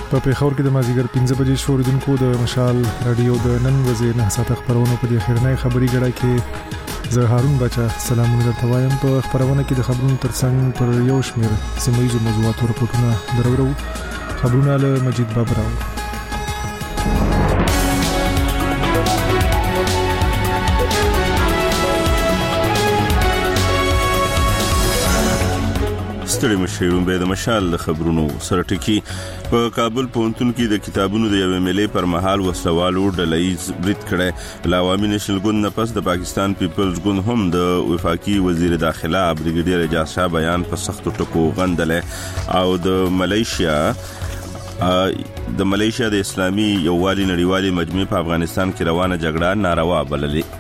په پیښور کې د مازیګر 15 بجې شوریدونکو د مشال رادیو د نن ورځې 9 ساعت خبرونه په دې خیرنۍ خبري غړای کې زه هارون بچا سلامونه درته وایم. په خبرونه کې د خبرونو ترڅنګ پر یو شمېر سیمایي موضوعاتو راپورټونه درورو. خبرونه له مجید بابراو. ستړي مشرون به د مشال د خبرونو سره ټکی. په کابل پوهنتون کې د کتابونو د یوې میلې پر مهال وسلوالو ډلهیز برید کړی. له عوامي نېشنل ګوند نه پس د پاکستان پیپلز ګوند هم د وفاقي وزیر داخله بریګیډیر اعجاز شاه بیان په سختو ټکو غندلې او د ملیشیا د اسلامي یووالي نړیوالي مجمع په افغانستان کې روانه جګړه ناروا بللې.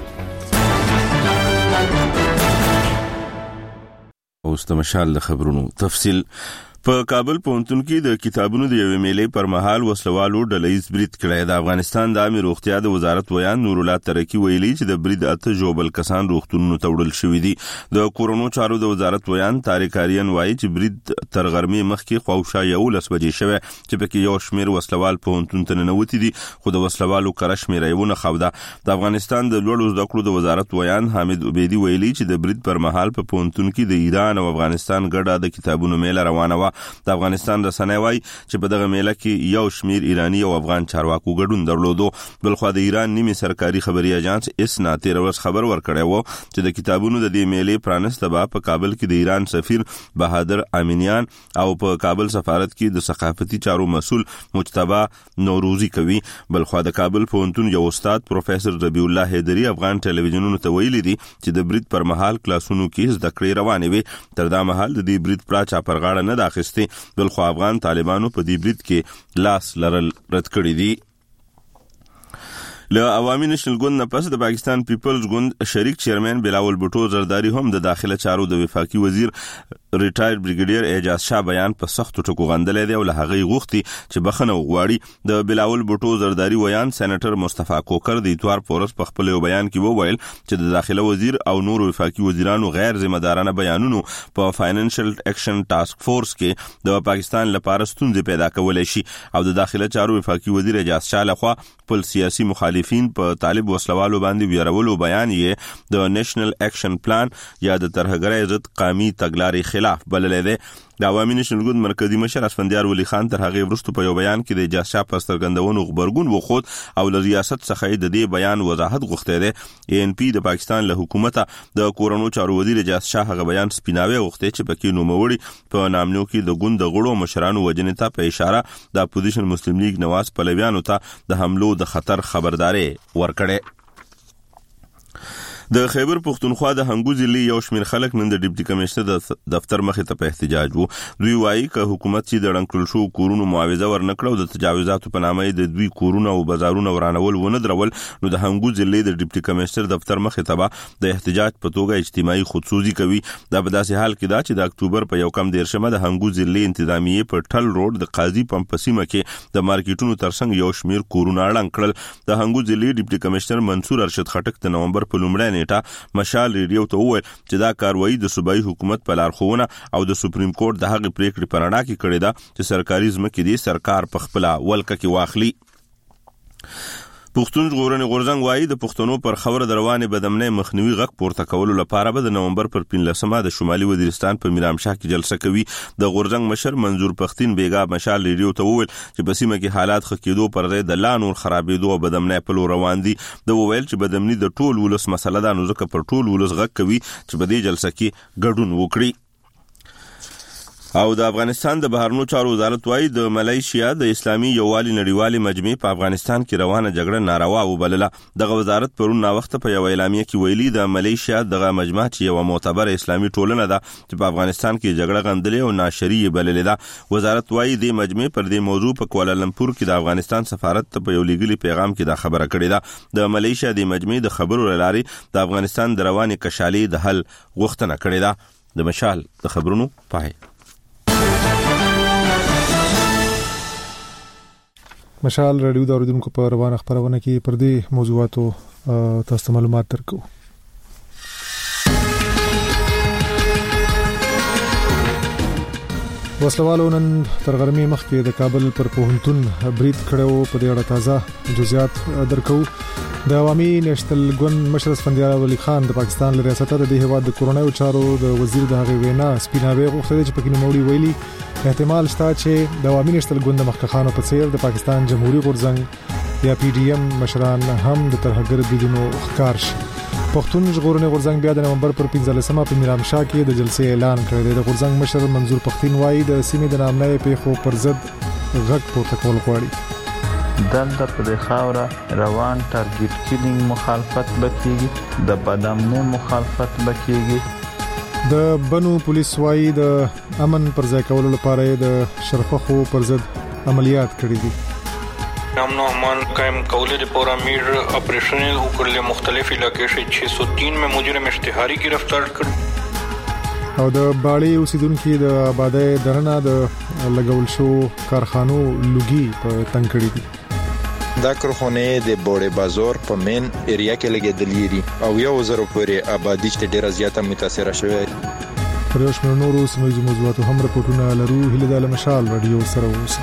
اوس د مشال د خبرونو تفصیل. په کابل پوهنتون کې د کتابونو د یوې میلې پر مهال وسلوالو ډلهیز برید کړی. د افغانستان د عامه روغتیا د وزارت ویان نور الله ترکی ویلي چې د برید اته جوبل کسان روغتونونو ته وړل شوي دي. د کورونو چارو د وزارت ویان طارق اریان وایي چې برید تر غرمې مخکې خواوشا 11 بجې شوه چې پکې یو شمېر وسلوال پوهنتون ته ننوتي دي، خو د وسلوالو کره شمېر یې ونه خوده. د افغانستان د لوړو زده کړو د وزارت ویان حامد عبیدی ویلي چې د برید پر مهال په پوهنتون کې د ایران او افغانستان ګډه د کتابونو میله روانه و. د افغانستان رسنۍ وايي چې په دغه میله کې یو شمیر ایرانی او افغان چارواکو ګډون درلودو. بلخو د ایران نیمه سرکاري خبري اژانس اسنا 13 ورځ خبر ورکړی و چې د کتابونو د دې میلې پرانسته په کابل کې د ایران سفیر بهادر امینیان او په کابل سفارت کې د ثقافتي چارو مسول مجتبی نوروزی کوي. بلخو د کابل پوهنتون یو استاد پروفیسور ربیع الله حیدری افغان ټلویزیونونو ته ویلي دي چې د برید پر مهال کلاسونو کې زده کړې روانې وي. تر دا مهال د دې برید پراچا پر غاړه نه داخسته. بلخو افغان طالبانو په دې برید کې لاس لرل رد کړی دي. له عوامي نېشنل ګوند نه پس د پاکستان پیپلز ګوند شریک چیرمن بلاول بوټو زرداری هم د داخله چارو د وفاقي وزیر ریټایر بریګیډیر اعجاز شاه بیان په سختو ټکو غندلې دی او له هغه غوښتي چې بخنه وغواړي. د بلاول بوټو زرداری ویان سېنیټر مصطفی کوکر د اتوار پورس په خپل بیان کې وویل چې د داخله وزیر او نور وفاقي وزیرانو غیر ذمہ دارانه بیانونو په فاینانشل اکشن ټاسک فورس کې د پاکستان لپاره ستونزې پیدا کولای شي او د داخله چارو وفاقي وزیر اعجاز شاه لخوا خپل سیاسي مخالفین په طالب وسلوالو باندې ویرولو بیان یې د نېشنل اکشن پلان یا د ترهګرۍ ضد قومي تګلارې خلاف بللې ده. د عوامي نېشنل ګوند مرکزی مشر اسفندیار ولی خان تر هغه وروسته په یو بیان کې د اعجاز شاه په سترګندونو خبرګون وخود او له ریاست څخه د دې بیان وضاحت غوښته ده. ان پی د پاکستان له حکومت د کورونو چارو وزیر اعجاز شاه هغه بیان سپیناوي غوښته چې پکې نوموړي په نامنو کې د ګوند غړو مشرانو وجنې ته په اشاره د اپوزیشن مسلم لیگ نواز پهلویانو ته د حملو د خطر خبرداري ورکړه. د خیبر پختونخوا د هنګو ضلع یو شمېر خلک نن د ډیپټي کمشنر د دفتر مخې ته په احتجاج وو. دوی وایي چې حکومت چې د ړنګ کړل شو کورونو معاوضه ورنکړه او د تجاوزاتو په نامه د دوی کورونه او بازارونه ورانول ونه درول، نو د هنګو ضلع د ډیپټي کمشنر دفتر مخې ته د احتجاج په توګه اجتماعي خودسوزي کوي. دا په داسې حال کې دا چې د اکتوبر په 1 د هنګو ضلع انتظامیه په ټل روډ د قاضي پمپ سیمه کې د مارکیټونو ترڅنګ یو شمېر کورونه ړنګ کړل. د هنګو ضلع ډیپټي کمشنر منصور ارشد خټک د نومبر په لومړۍ نیټه ریډیو ته وویل چې دا کاروایی د صوبایي حکومت په لارښوونه او د سپریم کورټ د هغې پریکړې په رڼا کې کړې ده چې سرکاري ځمکې دې سرکار په خپله ولکه کې واخلي. پښتون ژغورنې غورځنګ وایي د پښتنو پر خبره د روانې بدامنۍ مخنیوي غږ پورته کولو لپاره به د نومبر پر 15 د شمالي وزیرستان په میرامشاه کې جلسه کوي. د غورځنګ مشر منظور پښتين بیګا مشال ریډیو ته وویل چې په سیمه کې حالات ښه کېدو پر ځای د لا نور خرابېدو او بدامنۍ په لور روان دي. د وویل چې بدامنۍ د ټول ولس مسله ده، نو ځکه پر ټول ولس غږ کوي چې په دې جلسه کې ګډون وکړي. او د افغانستان د بهرنیو چارو وزارت وايي د ملیشیا د اسلامي یووالي نړیوالي مجمع په افغانستان کې روانه جګړه ناروا وبلله. دغه وزارت پرون وخت په یو اعلامیه کې ویلي د ملیشیا دغه مجمع چې یو معتبر اسلامي ټولنه ده چې په افغانستان کې جګړه غندلې او ناشري بللې ده. وزارت وايي د مجمع پر دې موضوع په کوالالمپور کې د افغانستان سفارت ته په یو لیږلي پیغام کې دا خبره کړې ده. د ملیشیا د مجمع د خبرو لارې د افغانستان د روانې کشالې د حل غوښتنه کړې ده. د مشال د خبرونو پای. مشال رادیو د اوریدونکو په روانه خبرونه کې پر دې موضوعاتو تاسو معلومات درکو. وسلوالو نن تر غرمې مخکې د کابل پر پوهنتون برید کړو. په دې اړه تازه جزئیات درکو. د عوامي نېشنل ګوند مشر اسفندیار ولی خان د پاکستان له ریاست د هیواد د کورونایي چارو د وزیر د هغې وینا سپیناوي غوښتل چې پکې نوموړي ویلي احتمال شته چې د عوامي نېشنل ګوند د مخکخانو په څیر د پاکستان جمهوریت غورځنګ یا پی ډی ایم مشران هم د ترهګر بریدونو ښکار شي. پښتون ژغورنې غورځنګ بیا د نومبر پر 15مه په میرامشاه کې د جلسې اعلان کړی دی. د غورځنګ مشر منظور پښتين وایي د سیمې د نامنۍ پیښو پر ضد غږ پورته کول غواړي. دلته په خاوره روان ټارګټ کیلینګ مخالفت بکیږي، د بدامنۍ مخالفت بکیږي. د بنو پولیس وایي د امن پر ځای کولو لپاره د شرفخو پر ضد عملیات کړي دي. امن و امان قائم کولو لپاره امیر آپریشن وکړل. مختلف علاقې شي 603 میں مجرم اشتہاری گرفتار کړ. او د باړې اوسیدونکو د آبادی درنه د لګول شو کارخانو لوګي په تنګ کړي دي. دا کارخانه د بوړې بازار په مین ایریا کې لګیدلې دي او 1000 پورې آبادی چې ډیره زیاته متاثر شوه. پر یو شمېر نورو سیمه موضوعاتو هم راپورټونه لرو. هله د مشال رادیو سره اوسئ.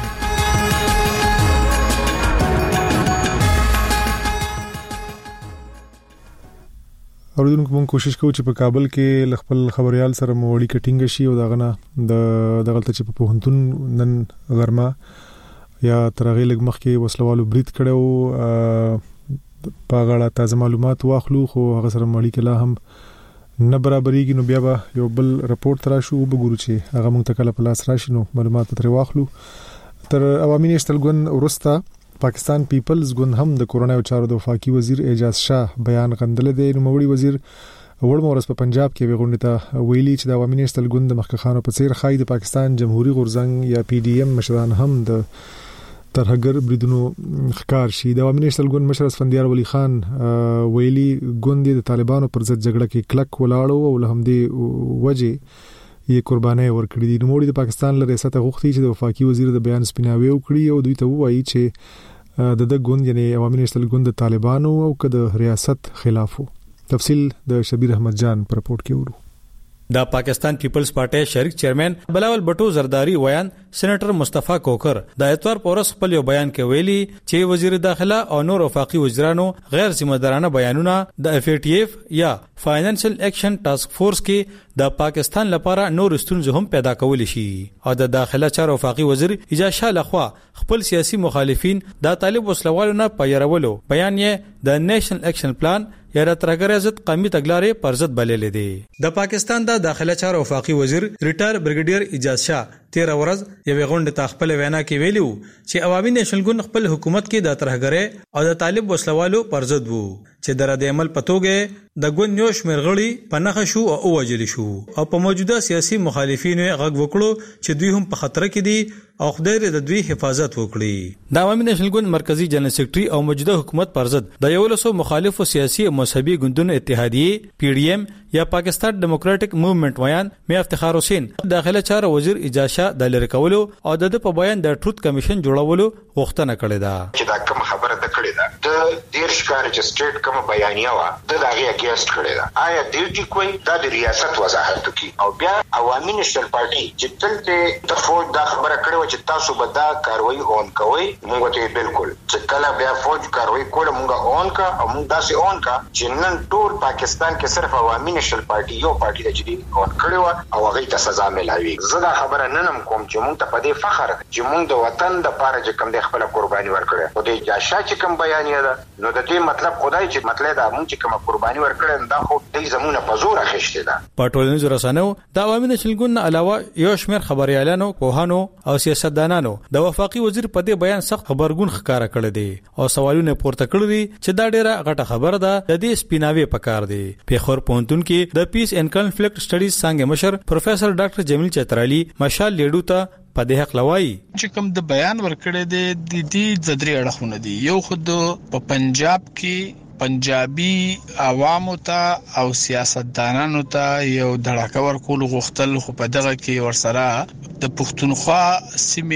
اوریدونکو مونږ کوشش کوو چې په کابل کې خپل خبريال سره مو اړیکه ټینګه شي او دغه دغه چې په پوهنتون نن غرمه یا ترغه لګ مخ کې وسلوالو برید کړو. په غاړه تازه معلومات واخلو خو هغه سره مړی کله هم نه برابرېږي. نو بیا به یو بل رپورت راشو وګورو چې هغه مونږ ته کله په لاس راشي نو معلومات ترې واخلو. تر عوامي نېشنل ګوند ورسته پاکستان پیپلز ګوند هم د کورونایي چارو د وفاقي وزیر اعجاز شاه بیان غندل دی. نوموړي وزیر وړمورس په پنجاب کې وغونډه ته ویلي چې د عوامي نېشنل ګوند د مخکخانو په څیر خای د پاکستان جمهوریت غورځنګ یا پی ډی ایم مشران هم د ترهګر بریدونو ښکار شي. د عوامي نېشنل ګوند مشر اسفندیار ولی خان ویلي ګوند د طالبانو پر ضد جګړه کې کلک ولاړو او له همدې وجه یې قرباني ورکړې دي. نوموړي د پاکستان له ریاست غوښتي چې د وفاقي وزیر د بیان سپیناوي وکړي او دوی ته وایي چې د ګوند یعنی عوامي نېشنل ګوند د طالبانو او د ریاست خلافو. تفصیل د شبیر احمد جان پر رپورت کې ورو. د پاکستان پیپلز پارټي شریک چیرمن بلاول بټو زرداری ویان سېنیټر مصطفی کوکر د اتوار پورس خپل یو بیان کې ویلي چې وزیر داخله او نور وفاقي وزیرانو غیر ذمہ دارانه بیانونه د اف ای ټی اف یا فاینانشل ایکشن ټاسک فورس کې د پاکستان لپاره نور ستونزې هم پیدا کول شي. او د داخله چارو وفاقي وزیر اعجاز شاه لخوا خپل سیاسي مخالفین د طالب وسلوالو نه پیرولو بیان یې د نېشنل ایکشن پلان یا د ترهګر ضد قومي تګلارې پر ضد بللې دي. د پاکستان د داخله چارو وفاقي وزیر ریټایر بریګیډیر اعجاز شاه 13 ورځ یو غونډه ته خپل وینا کې ویلو چې عوامي نېشنل ګوند خپل حکومت کې د ترهګر او د طالب وسلوالو پر ضد وو چې د رد عمل پتوګه د ګوند یو شمېر غړي په نخښه شو او وجل شو او په موجوده سیاسي مخالفینو غږ وکړو چې دوی هم په خطر کې دي او خدای د دوی حفاظت وکړي. د عوامي نېشنل ګوند مرکزی جنرال سیکریټري او موجوده حکومت پر ضد د 100 مخالفو سیاسي او مذهبي ګوندونو اتحادیه پی ډی ایم یا پاکستان ډیموکراټک موومېنټ ویان میا افتخار حسین داخله چارو وزیر اعجاز شاه د لری کولو او د په بیان د ټروت کمیشن جوړولو غوښتنه کړې ده چې دا کوم خبره ده کړې ده د دیرش کار چې سټیټ کوم بیانیه وا د هغه اگینست کړې ده آیا ډیوټي کوي د ریاست وضاحت کوي او بیا عوامي نېشنل پارټي چې تلته د فوج دا خبره کړې چې تاسو به دا کاروي اون کوي موږ ته بالکل چې کله بیا فوج کاروي کوله موږ اون کا او موږ داسې اون کا چې نن ټول پاکستان کې صرف عوامي نېشنل پارټي یو پارټي د جدي اون کړو او هغه ته سزا ملایوي. زه دا خبره ننم کوم چې موږ ته په دې فخر چې موږ د وطن د پاره چې کوم د خپل قرباني ورکړه او د جاشا چې کوم بیانیه ده نو د دې مطلب خدای چې مطلب دا موږ چې کوم قرباني ورکړه دا خو د زمونه په زور اخیشته ده. په ټولنیزو رسنیو د عوامي نېشنل ګوند علاوه یو شمېر خبريالانو پوهانو او سیاستدانانو د وفاقي وزیر په دې بیان سخت خبرګون ښکارا کړی دی او سوالونه پورته کړی دي چې دا ډیره غټه خبره ده د دې سپیناوي پکار دی. پیښور پوهنتون کې د پیس اینڈ کنفلیکټ سټډیز څنګه مشر پروفیسور ډاکټر جمیل چترالی مشال لیډو ته په دې حق لوي چې کوم د بیان ورکړی دی د دې ځدري اړخونه دي. یو خود په پنجاب کې پنجابي عوامو ته او سیاستدانانو ته یو دړکه ورکول غوښتل خو په دغه کې ورسره د پښتونخوا سیمې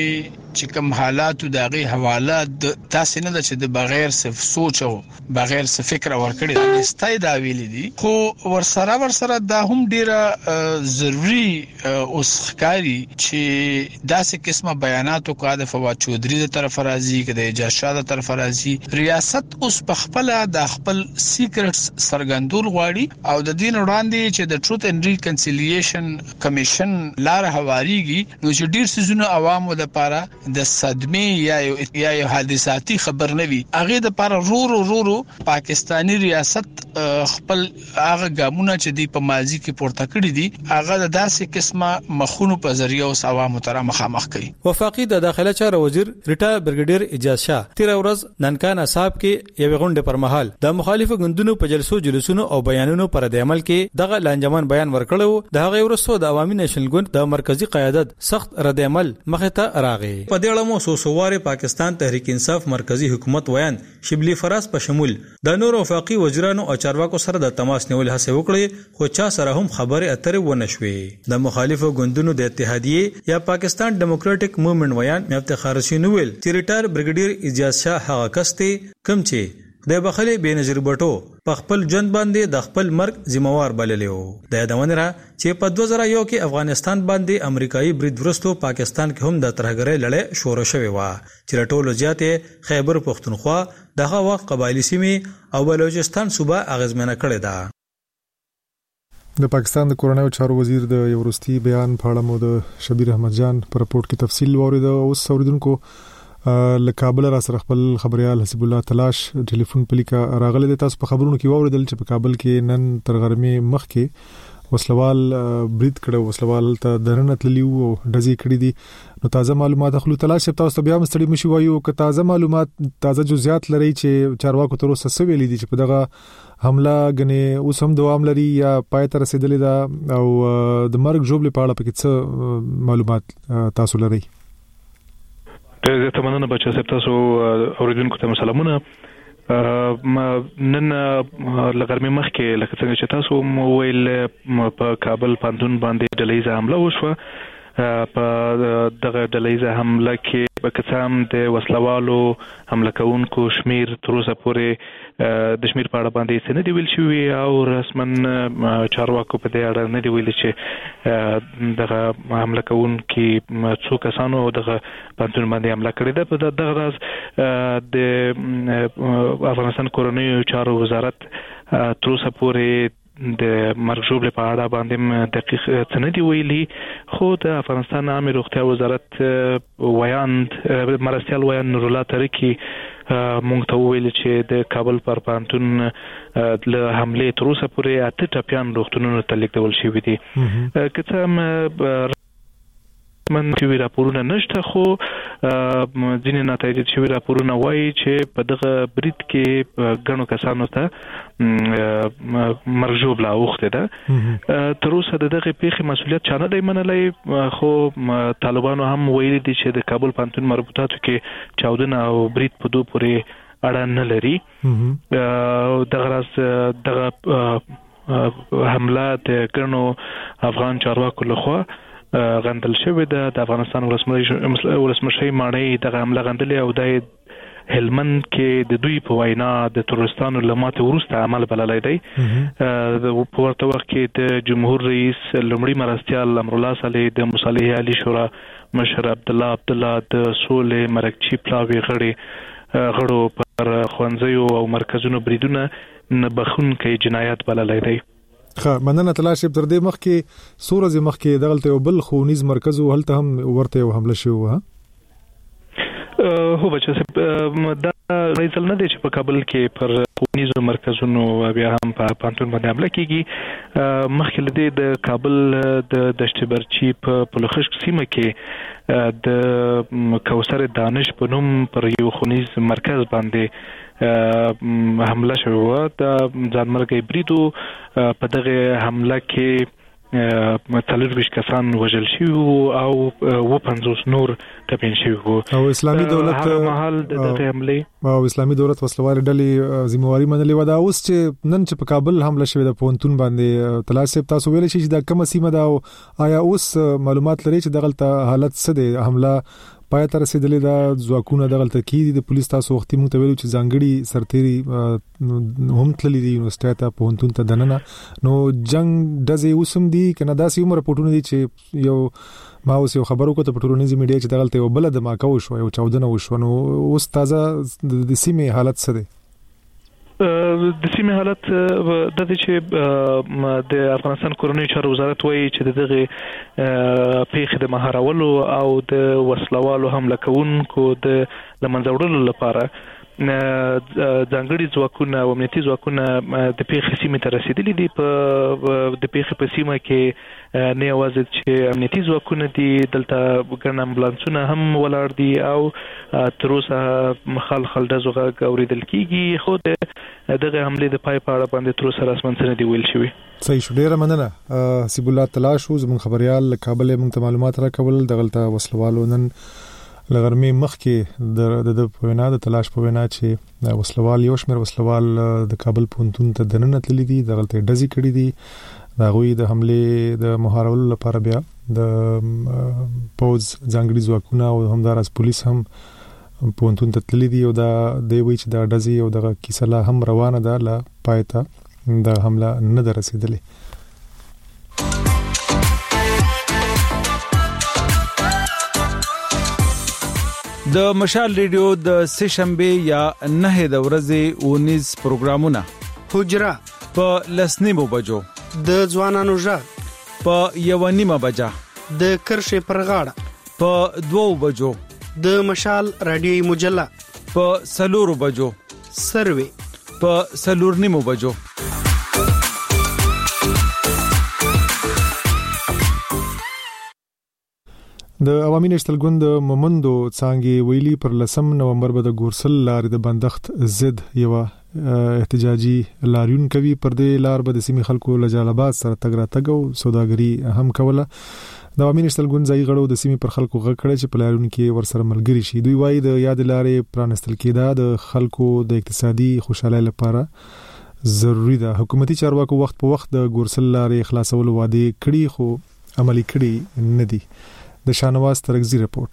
چې کوم حالات دغه حوالات تاسو نه چې د بغیر صرف سوچ او بغیر څه فکر ورکړي استای دا ویل دي خو ورسره دا هم ډیره ضروری اوس ښکاری چې داسې قسمه بیاناتو کا د فواد چودري د طرف راځي کې د اجازه شاه د طرف راځي ریاست اوس په خپل د خپل سیکرټس سرګندول غواړي او د دین وړاندې چې د ټروث اند ریکنسیلیشن کمیشن لار هواريږي نو چې ډیر سيزونه عوامو لپاره د صدمه یا حادثاتي خبر نه وي هغه د لپاره رو پاکستانی ریاست خپل هغه ګامونه چې دی په ماضي کې پورته کړی دي هغه د داسې قسمه مخونو په ذریعہ اوس عوامو ته مخامخ کوي. وفاقي د داخله چارو وزیر ریټایر برګیډیر اجازه شاه تیر ورځ ننکان اصحاب کې یو غونډه پر مهال د مخالفو غندونو په جلسونو او بیانونو پر د عمل کې دغه لانجمن بیان ورکړو د هغه ورسو د عوامي نېشنل ګوند د مرکزی قیادت سخت رد عمل مخه ته راغی. په دې اړه مو سوسواره پاکستان تحریک انصاف مرکزی حکومت ویان شبلی فراز په شمول د نور وفاقي وزیرانو او چارواکو سره د تماس نیول هڅه وکړي خو چا سره هم خبره اترې ونه شوې. د مخالفو ګوندونو د اتحادیه یا پاکستان ډیموکراټک موومېنټ ویان میافتخار حسین ویل چې ریټایر برګیډیر اجازه شاه هغه کسته کم چې د بخلي بنظیر بټو په خپل جن باندې د خپل مرګ ذمہوار بللی وو. د یادونه را چې په 2001 کې افغانستان باندې امریکایي برید ورستو پاکستان کې هم د ترهګرۍ لړۍ شروع شوې و چې ټولو زیاتې خیبر پختونخوا دغه وخت قبایلی سیمې او بلوچستان صوبه اغیزمنه کړې ده. د پاکستان د کورنیو چارو وزیر د یورستي بیان په اړه مو د شبیر احمد جان په رپورت کې تفصیل وورید او اوریدونکو له کابل را سره خپل خبريال حسیب الله تلاش ټلیفون پلیکا راغله د تاسو په خبرونو کې ووریدل چې په کابل کې نن تر غرمې مخ کې وسلوال برید کړو وسلوال ته درنه تلیو او ډزې کړې دي نو تازه معلومات خپل تلاش تاسو بیا مستړي مشي وایو که تازه معلومات تازه جزئیات لري چې چارواکو تر اوسه څه ویلي دي چې په دغه حمله غني اوس هم دوام لري یا پای ته رسیدلې ده او د مرګ جوړ لپاره پکې څه معلومات تاسو لري. زه تمنه بچا صاحب تاسو اوریدونکو ته سلامونه. نن لغرمې مخ کې لکه څنګه چې تاسو ویل په کابل پانتون باندې ډلېزه حمله وشوه. په دغه ډلېزه حمله کې په قسم د وسلوالو حمله کوونکو شمیر تر اوسه پورې د شمیر په اړه باندې څه نه دی ویل شوی او رسمن چارواکو په دې اړه نه دی ویل چې دغه حمله کوونکي څو کسانو دغه پانتون باندې حمله کړې ده. په دغه راز د افغانستان کورنیو چارو وزارت تر اوسه پورې د مرګ ژوبل په اړه باندې دقیق څه نه دی ویلي خو د افغانستان عامه روغتیا وزارت ویاند مرستيال ویاند نور الله ترکی مونږ ته ویل چې د کابل پر پانتون له حمله تر اوسه پورې 8 ټاپیان روغتونونو ته لیکل شوی دي. کته من چې راپورونه نشته خو ځینې نتایج چې راپورونه وایي چې په دغه برید کې غنو کسانو ته مرجوب لا وخته ده. تر اوسه دغه پیښې مسولیت چانه دی منلای خو طالبانو هم ویلي دي چې د کابل پانتون مربوطاتو کې چاودنه او برید په دوه پورې اړه نه لري. دغه راز دغه حمله د غنو افغان چارواکو لخوا غندل شوی د افغانستان ولسمشر ماڼۍ دغه حمله غندلې او د هلمند کې د دوی په وینا د تورستانو لماته ورسته عمل بللای دی. په ورته وخت کې د جمهور رئیس لمړي مرستيال امرالله صالح د مصالحه علی شورا مشر عبد الله د سولې مرکچی پلاوی غړو پر خوانځيو او مرکزونو بریدونه نه بخون کې جنایت بللای دی. مننه تلاش تر دې مخ کې سورز مخ کې دغلته یو بل خونیز مرکز ولته هم ورته یو حمله شو ها هو بچا دا ریزل نه دی چې په کابل کې پر خونیزو مرکزونو بیا هم په پانتون باندې حمله کیږي. مخکې لدی د کابل د دشتبرچی په لوخشک سیمه کې د کوثر دانش په نوم پر یو خونیز مرکز باندې حمله شوه و. د ځانمرګي بریدو په دغه حمله کې 40 کسان وژل شوي او 50 نور ټپین شوي او اسلامي دولت محل د حمله او اسلامي دولت وسلوال ډلې ذمہواری منلې و دا اوس چې نن چې په کابل حمله شوه د پونتون باندې تلاش تاسو ویل شي چې دا کومه سیمه ده او آیا اوس معلومات لري چې دغلته حالت څه دی حمله پای تر رسیدلې دا ځواکونه د غلطه کې د پولیس تاسو وختي مونږ ته ویلو چې ځانګړي سرتيري هم تللي دي یونیورسيټي ته په هنتون ته دننه نو جنگ دزي وسم دي کنه داسې عمر پټونه دي چې یو ما اوس یو خبرو کو ته په ټولنیزي میډیا چې د غلطه یو بل د ما کو شو یو 14 وشو نو اوس تازه د سیمه حالت څه دی د سیمه حالت د دې چې د افغانستان کورنۍ چارو وزارت وایي چې دغه پیښه د مهارولو او د وسلوالو حمله کوونکو د لمنځوړلو لپاره ځانګړي ځواکونه او امنیتي ځواکونه د پیښې سیمې ته رسیدلي دي په د پیښې په سیمه کې نه یوازې چې امنیتي ځواکونه دي دلته ګڼ امبولانسونه هم ولاړ دي او تر اوسه مخالخل د زوغه اوریدل کیږي خو دغه حمله د پای په اړه باندې تر اوسه رسمن څه نه دی ویل شوی. صحیح شو ډیره مننه حسیب الله تلاشو زمون خبريال کابل موږ معلومات راکول د غلطه وسلوالو نن لغرمه مخ کې د پوینا د تلاش پوینا چې وسلوال یو شمېر وسلوال د کابل پونتون ته دننه تللی دي د غلطه ډزي کړی دي دا غوي د حمله د مهارولو لپاره بیا د پوز ځانګړي ځواکونه او همدارس پولیس هم پونتون ته تللی دي او دا دی وی چې دا ډزي او د کیسه لا هم روانه ده لا پایته د حمله نه درسیدلې. د مشال ریډیو د سشنبه یا نه د ورځې 19 پروګرامونه حجره په لسنیمو بجو د ځوانانو ژغ په یوانیمه بجا د کرښې پر غاړه په 2 بجو د مشال رادیوي مجله په 4 بجو سروي په 4 نیمو بجو د عوامي نېشنل ګوند مومندو څنګه ویلي پر 10 نومبر به د ګورسل لارې د بندښت ضد یو احتجاجي لاریون کوي پر دې لار به د سیمې خلکو له جلال آباد سره تګ راتګ او سوداګري هم کوله. د عوامي نېشنل ګوند ځای غړو د سیمې پر خلکو غږ کړی چې په لاریون کې ورسره ملګری شي. دوی وایي د یاد لارې پرانستل کېده د خلکو د اقتصادي خوشحالۍ لپاره ضروری ده. حکومتي چارواکو وخت په وخت د ګورسل لارې خلاصول وعده کړي خو عملي کړي نه دي. د شانواز ترغزي رپورت.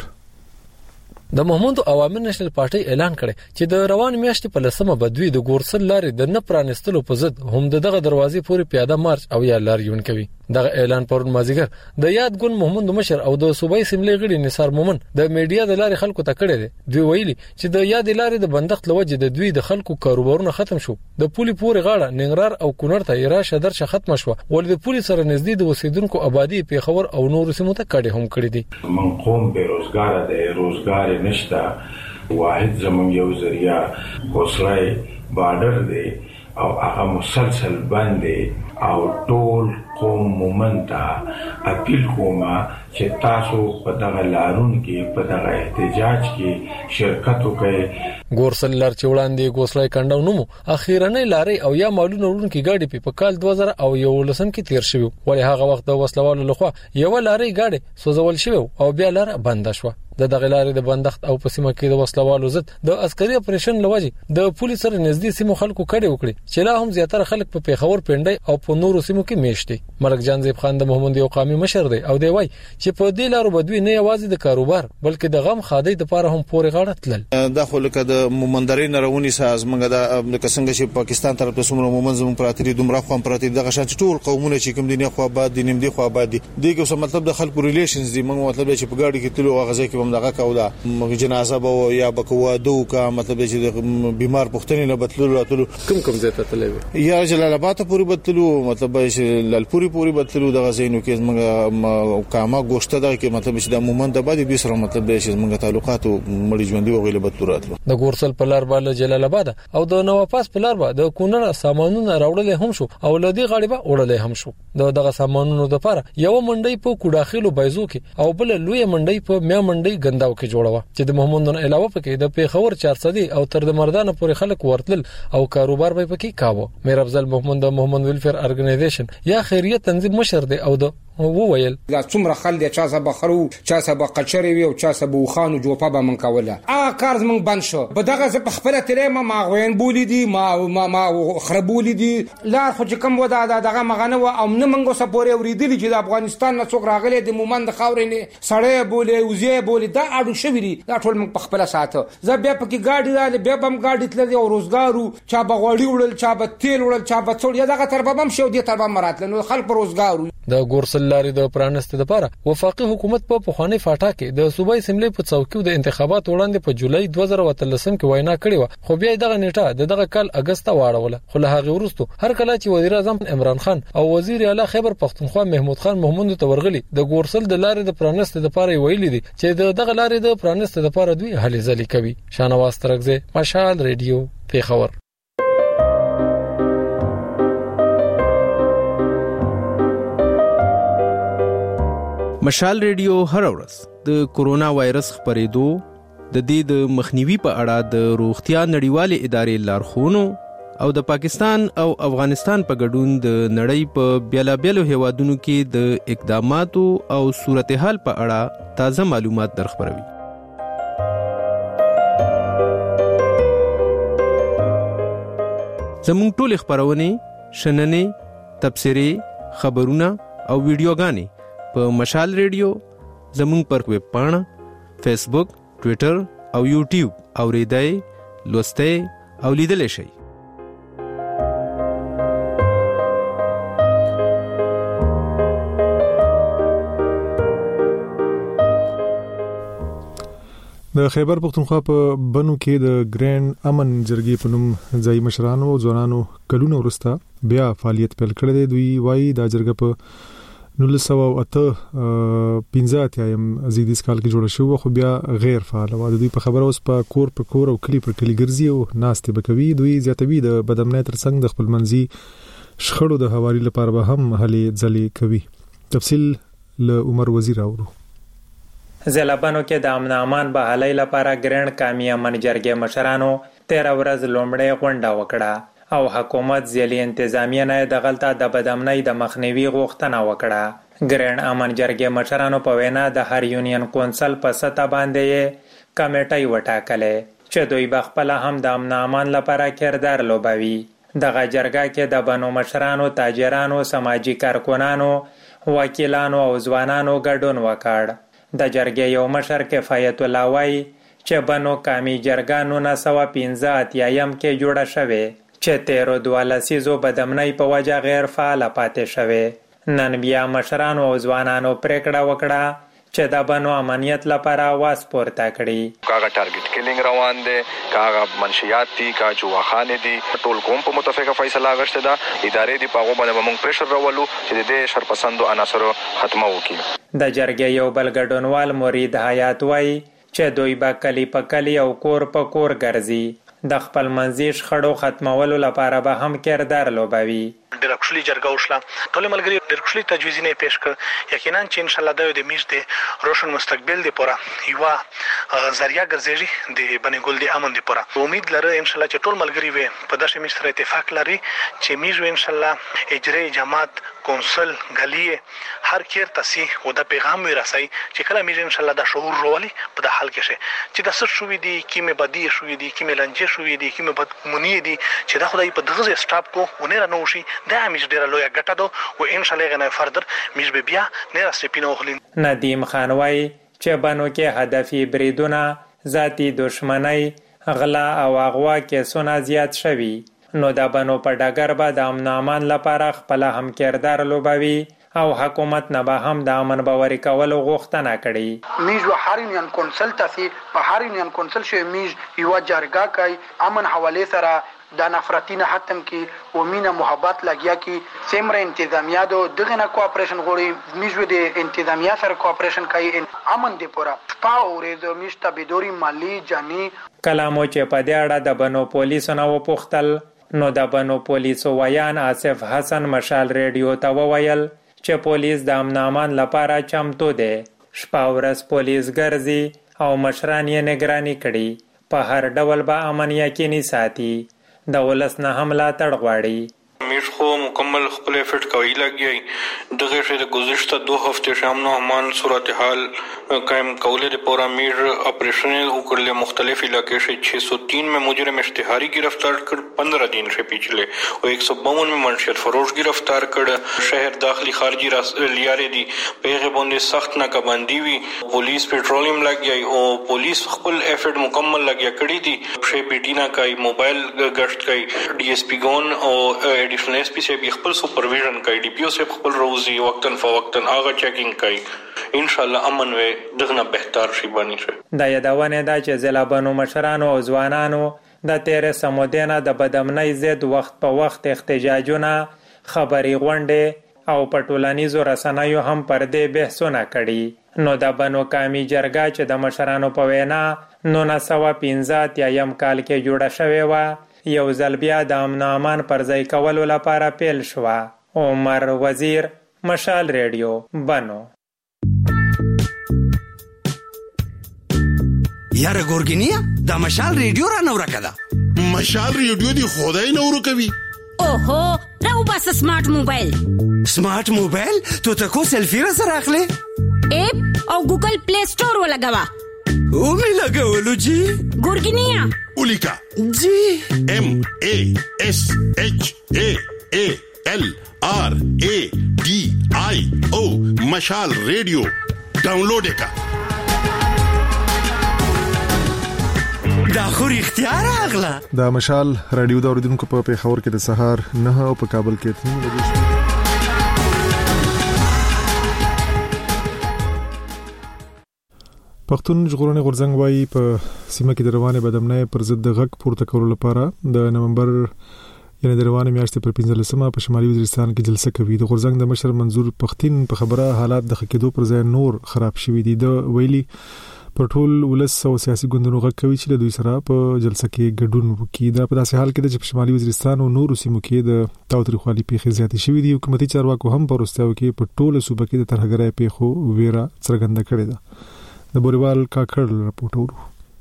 د محمود عوامي نېشنل پارټي اعلان کړي چې د روان میاشتې په 10مه بدوی د ګورسل لارې د نه پرانستلو په ضد هم دغه دروازې پورې پیاده مارچ او یا لاریون کوي. دغه اعلان پرون مازیګر د یاد ګوند محمود مشر او د صوبای سیملې غړي نثار مومن د میډیا د لارې خلکو ته کړي دي. دوی ویلي چې د یاد لارې د بندښت لوجه د دوی د خلکو کاروبارونه ختم شو. د پولي پورې غاړه ننګرهار او کونړ ته راشه درشه ختم شو ول د پولي سره نږدې د وسیدونکو آبادی پیښور او نور سیمو ته کډه هم کړی دي. من قوم بیروزګار دی روزګار نشته واحد زمون یو ذریعہ کوسلای بارډر دی او هغه مسلسل باندې او ټول قوم مومنتا اپیل کوما چې تاسو په دغه لارون کې په دغه احتجاج کې شرکت وکړئ. ګورسل لار چې وړاندې ګوسلای کنداو نومو اخیرنۍ لارې او یا مالونه وړونکو گاډي په کال 2011 کې تیر شوی ولې هغه وخت د وسلوالو لخوا یو لارې گاډي سوزول شوی او بیا لار بند شو. د دغه لارې د بندښت او په سیمه کې د وسلوالو ضد د عسکري اپریشن لوجه د پولیس سره نږدې سیمو خلکو کډه وکړي چې لا هم زیاتره خلک په پیښور پنډي او په نورو سیمو کې میشتي. ملک جان زیب خان د محمود یو قومي مشر دی او دی وای چې په دې لارو بدوی نه یوازې د کاروبار بلکې د غم خادي د لپاره هم پورې غاړه تلل. د خلک د مومندري نرونی ساز منګه د څنګه چې پاکستان طرف ته سمره مومن زمون پراتري دومره خو پراتري دغه شان ټول قومونه چې کوم دي خو آباد دي نیم دي خو آباد دي دغه څه مطلب د خلکو ریلیشنز دي موږ مطلب چې په گاډي کې تلو غزه کې هم دغه کوله جنازه به یا بکوا دو کا مطلب چې بیمار پښتني نه بتلو راتلو کوم ځای ته تللی یا جلال آباد ته پوری بتلو مطلب چې لالپوري پوری بتلو دغه زینو کې موږ کاما گوشته دغه کې مطلب چې د مومن د باندې به سره مطلب چې موږ تعلقات مړي ژوندۍ او غیله بتلو راتلو. د ګورسل په لار باندې جلال آباد او د نواپاس په لار باندې د کونړ سامانونه راوړل هم شو او لدی غاړي به وړل هم شو. دغه سامانونو د لپاره یو منډي په کوډاخیلو بایزو کې او بل لوی منډي په میا منډي غنداو کې جوړوا چې د محمودن علاوه پکې د پیښور 400 او تر د مردان پورې خلک ورتل او کاروبار به پکې کاوه. میر افضل محمود د محمود ویلفیر ارګنایزیشن یا خیریت تنظیم مشر دی او د وویل دا څومره خل دي چا سبا خرو چا سبا قچری وي او چا سبا وخانو جوپا به من کوله کار زمون بند شو بدغه ز په خپل ترې ما غوین بولی دي ما خربولی دي لا خو چې کوم ودا دغه مغنه و او نه منګو سپورې اوریدلی چې د افغانستان نه څوک راغلي د مومند خاورې نه سړې بولی وزې بولی دا اډو شوی دي دا ټول موږ په خپل ساته ز بیا پکې گاډي راځي بیا بم گاډي تل او روزګارو چا بغوړی وړل چا به تیل وړل چا به څوړ دغه تر بم شو دي تر بم مراتل نو خلک روزګارو د ګورسل لارې د پرانست لپاره وفاقي حکومت په پخوانی فاټا کې د صوبای اسمبلی په څوکۍ د انتخابات وړاندې په جولای 2013 کې وینا کړې و خو بیا دغه نیټه دغه کال اگست واړوله خو له هغه وروسته هر کله چې وزیر اعظم عمران خان او وزیر اعلی خیبر پختونخوا محمود خان محمود ته ورغلي د ګورسل د لارې د پرانست لپاره ویلي دي چې دغه لارې د پرانست لپاره دوی هلې ځلې کوي. شانواز ترغزه مشال ریډیو پیښور. مشال ریډیو هر ورځ د کورونا وایرس خپرېدو د دې د مخنیوي په اړه د روغتیا نړیوالې ادارې لارښوونو او د پاکستان او افغانستان په ګډون د نړۍ په بیلابیلو هیوادونو کې د اقداماتو او صورتحال په اړه تازه معلومات درخبروي. زموږ ټول خبرونه شننې تبصرې خبرونه او ویډیوګانې په مشال ریډیو زموږ پر ویب پاڼه فیسبوک ټوئیټر او یوټیوب اوریدای لوستای او لیدلای شئ. د خیبر پختونخوا په بنو کې د ګرینډ امن جرګې په نوم ځای مشرانو او ځوانانو کلونو وروسته بیا فعالیت پیل کړی دی. دوی وایي دا جرګه په 1915 زیدیس کال کې جوړه شو خو بیا غیر فعال و. دوی په خبره اوس په کور او کلی پر کلی ګرځي او ناستې بکوي. دوی زیاتوي د بدامنۍ ترڅنګ د خپل منځي شخړو د هواري لپاره به هم هلې ځلې کوي. تفصیل له عمر وزیر اورو. زلبانو کې د امن امان به حلې لپاره ګرینډ قومي امن جرګې مشرانو 13 ورځ لومړی غونډه وکړه او حکومت ځلې انتظامیه نه د غلطه د بدامنۍ د مخنیوي غوښتنه وکړه. ګرینډ امن جرګې مشرانو په وینا د هر یونین کونسل په سطح باندې کمیټه وټاکلې چې دوی بخپل هم د امن امان لپاره کردار لوبوي. دغه جرګه کې د بنو مشرانو، تاجرانو، سماجی کارکونانو، وکیلانو او ځوانانو ګډون وکړ. د جرګې یو مشر کفایت الله وایي چې بنو قومي جرګه 1915 کې جوړه شوه چې 13 بدامنۍ په وجه غیر فعال پاتې شوه. نن بیا مشرانو او ځوانانو پریکړه وکړه چې د بنو امنیت لپاره आवाज پورته کړي. کاغه ټارګټ کیلینګ روان دي، کاغه منشيات دي، کا جواخانه دي، ټول کوم په متفقه فیصله غشته ده. ادارې دی په غوبه موږ پریشر راولو چې د شرپسندو عناصرو ختمه وکړي. د جرګې یو بل ګډونوال مرید حیات وایي چې دوی به کلی په کلی او کور په کور ګرځي. د خپل منځي شخړو ختمولو لپاره به هم کردار لوبوي. ډېر خوشالي جرګه وشله. ټول ملګري ډېر خوشالي تجویزونه پیش کړ. یقینا چې ان شاء الله د میش د روشن مستقبل دی پورا یو ذریعہ ګرځي د بنګول دی امن دی پورا. امید لرم ان شاء الله چې ټول ملګري وي په داسې میش سره اتفاق لري چې میش ان شاء الله اجرای جماعت کونسل غلیه هر کیر تاسو او د پیغام ورسای چې کله میش ان شاء الله د شعور رولي په د حل کې شي چې د څه شوې دي کیمه بدی شوې دي کیمه لنجه شوې دي کیمه بدګمونی دي چې د خدای په دغه سټاپ کو ونه رانوشي دا میش ډیر لوی ګټه ده او ان شاء الله غنه فردر میش به بیا نه راستپینو خلین. ندیم خان وای چې بنو کې هدفي بریدونه ذاتی دشمنی غلا او اغوا کې سونه زیات شوي نو د بنو په ډګر به د امن امان لپاره خپل هم کردار لوبوي او حکومت نه به هم د امن باوري کولو غوښتنه کړي. میج و هر یونین کونسل تاسي په هر یونین کونسل شوی میج یو جرګه کوي امن حواله سره د نفرتینه ختم کی او مینه محبت لګیا کی سیمره انتظامیه دو دغه نه کوآپریشن غوړي میجو د انتظامیه سره کوآپریشن کوي امن دی پورا پا اورې د میشته بدوري مالی جاني کلامو چې په دې اړه د بنو پولیسو نه وپوښتل نو د بنو پولیسو ویان آصف حسن مشال ریډیو ته وویل چې پولیس د امن امان لپاره چمتو دی. شپه ورځ پولیس ګرځي او مشران یې نگراني کړي. په هر ډول به امن یقیني ساتي. د ولس نه حمله تړ غواړي. امیر خو مکمل خپل افیټ کوي لګي دغه شی د گذشته 2 هفته شامنو همان صورتحال قائم کولے د پورا میر آپریشن وکړل مختلف علاقے سے 603 میں مجرم اشتہاری گرفتار کر 15 دن سے پچھلے اور 152 میں منشیات فروش گرفتار کر شہر داخلی خارجی لیارے دی پیغه باندې سخت ناکابندی وی پولیس پیټرولیم لګي او پولیس خپل افیټ مکمل لګیا کړی دی شی بیٹینا کای موبایل گشت کای ڈی ایس پی گون او ایڈیشنل ایس پی سے خپل سپرویژن کای ڈی پی او سے خپل روزي وقتن فوقتن هغه چیکینګ کای ان شاء الله امن و دغه بهتر شي بانی شي د یادونه دا چې ضلع بنو مشرانو او ځوانانو د 13 سمودینه د بدامنۍ ضد وخت په وخت احتجاجونه خبري غونډه او پټولانیزو رسنیو هم پر دې بحثونه کړي نو د بنو کامی جرګه چې د مشرانو په وینا 1915 یم کال کې جوړه شوې و یو ځل بیا د امن امان پر ځای کولو لپاره پیل شو. عمر وزیر، مشال ریډیو، بنو. یاره ګورګینیا دا مشال ریډیو را نور کړه. مشال ریډیو دی خدای نور کوي. اوهو راو بس سمارټ موبایل. سمارټ موبایل ته تکو سلفی را سره اخلي؟ اپ او ګوګل پلی سٹور ولګوا. او می لګولو جی ګورګینیا اولیکا جی MASHALRADIO مشال ریډیو ډاونلوډ کا. دا خو اختیار اغلا. دا مشال رادیو د اوریدونکو په پیښور کې د سهار 9 او په کابل کې 3 بجې. پښتون ژغورنې غورځنګ وايي په سیمه کې د روانه بدامنۍ پر ضد د غږ پورته کولو لپاره د نومبر یعنی د روانه میاشتې پر 15مه په شمالي وزیرستان کې جلسه کوي. د غورځنګ د مشر منظور پښتين په خبره حالات د خکېدو پر ځای نور خراب شوي دي. د ویلي پر ټول ولس او سیاسي ګوندونو غږ کوي چې د دوی سره په جلسه کې ګډون وکړي. دا په داسې حال کې چې په شمالي وزیرستان او نورو سیمو کې د تاوتریخوالي پیښې زیاتې شوې دي. حکومتي چارواکو هم په وروستیو کې په ټوله صوبه کې د ترهګرۍ پیښو ویره څرګنده کړې ده. د بوریوال کاکړ راپورټ ورو.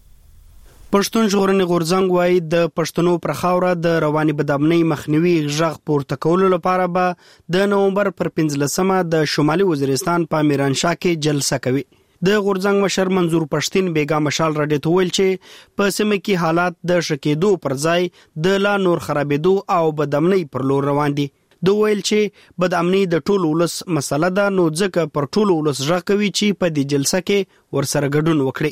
پښتون ژغورنې غورځنګ وايي د پښتنو پر خاوره د رواني بدامنۍ مخنیوي غږ پورته کولو لپاره به د نومبر پر 15مه د شمالي وزیرستان په میرانشاه کې جلسه کوي. د غورځنګ مشر منظور پښتين بیګا مشال راډیو ته ویل چې په سیمه کې حالات د شکېدو پر ځای د لا نور خرابېدو او بدامنۍ پر لور روان دي. د ویل چې بدامنۍ د ټولو ولس مسله ده نو ځکه پر ټولو ولس غږ کوي چې په دې جلسه کې ورسره ګډون وکړي.